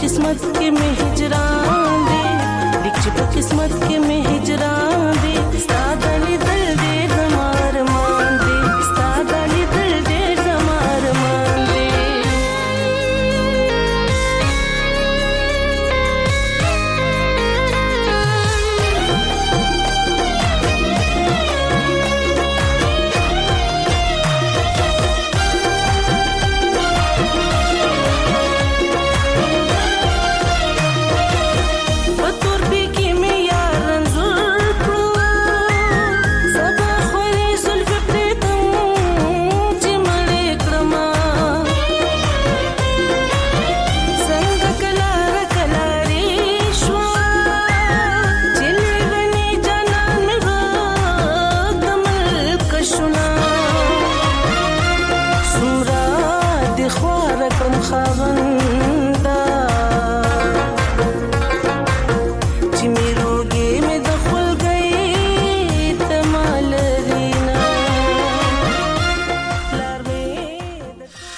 किस्मत के में हिजरान दे लिख च किस्मत के में हिजरान दे सादली दिल दे जमार मान दे सादली दिल दे जमार मान दे خاغن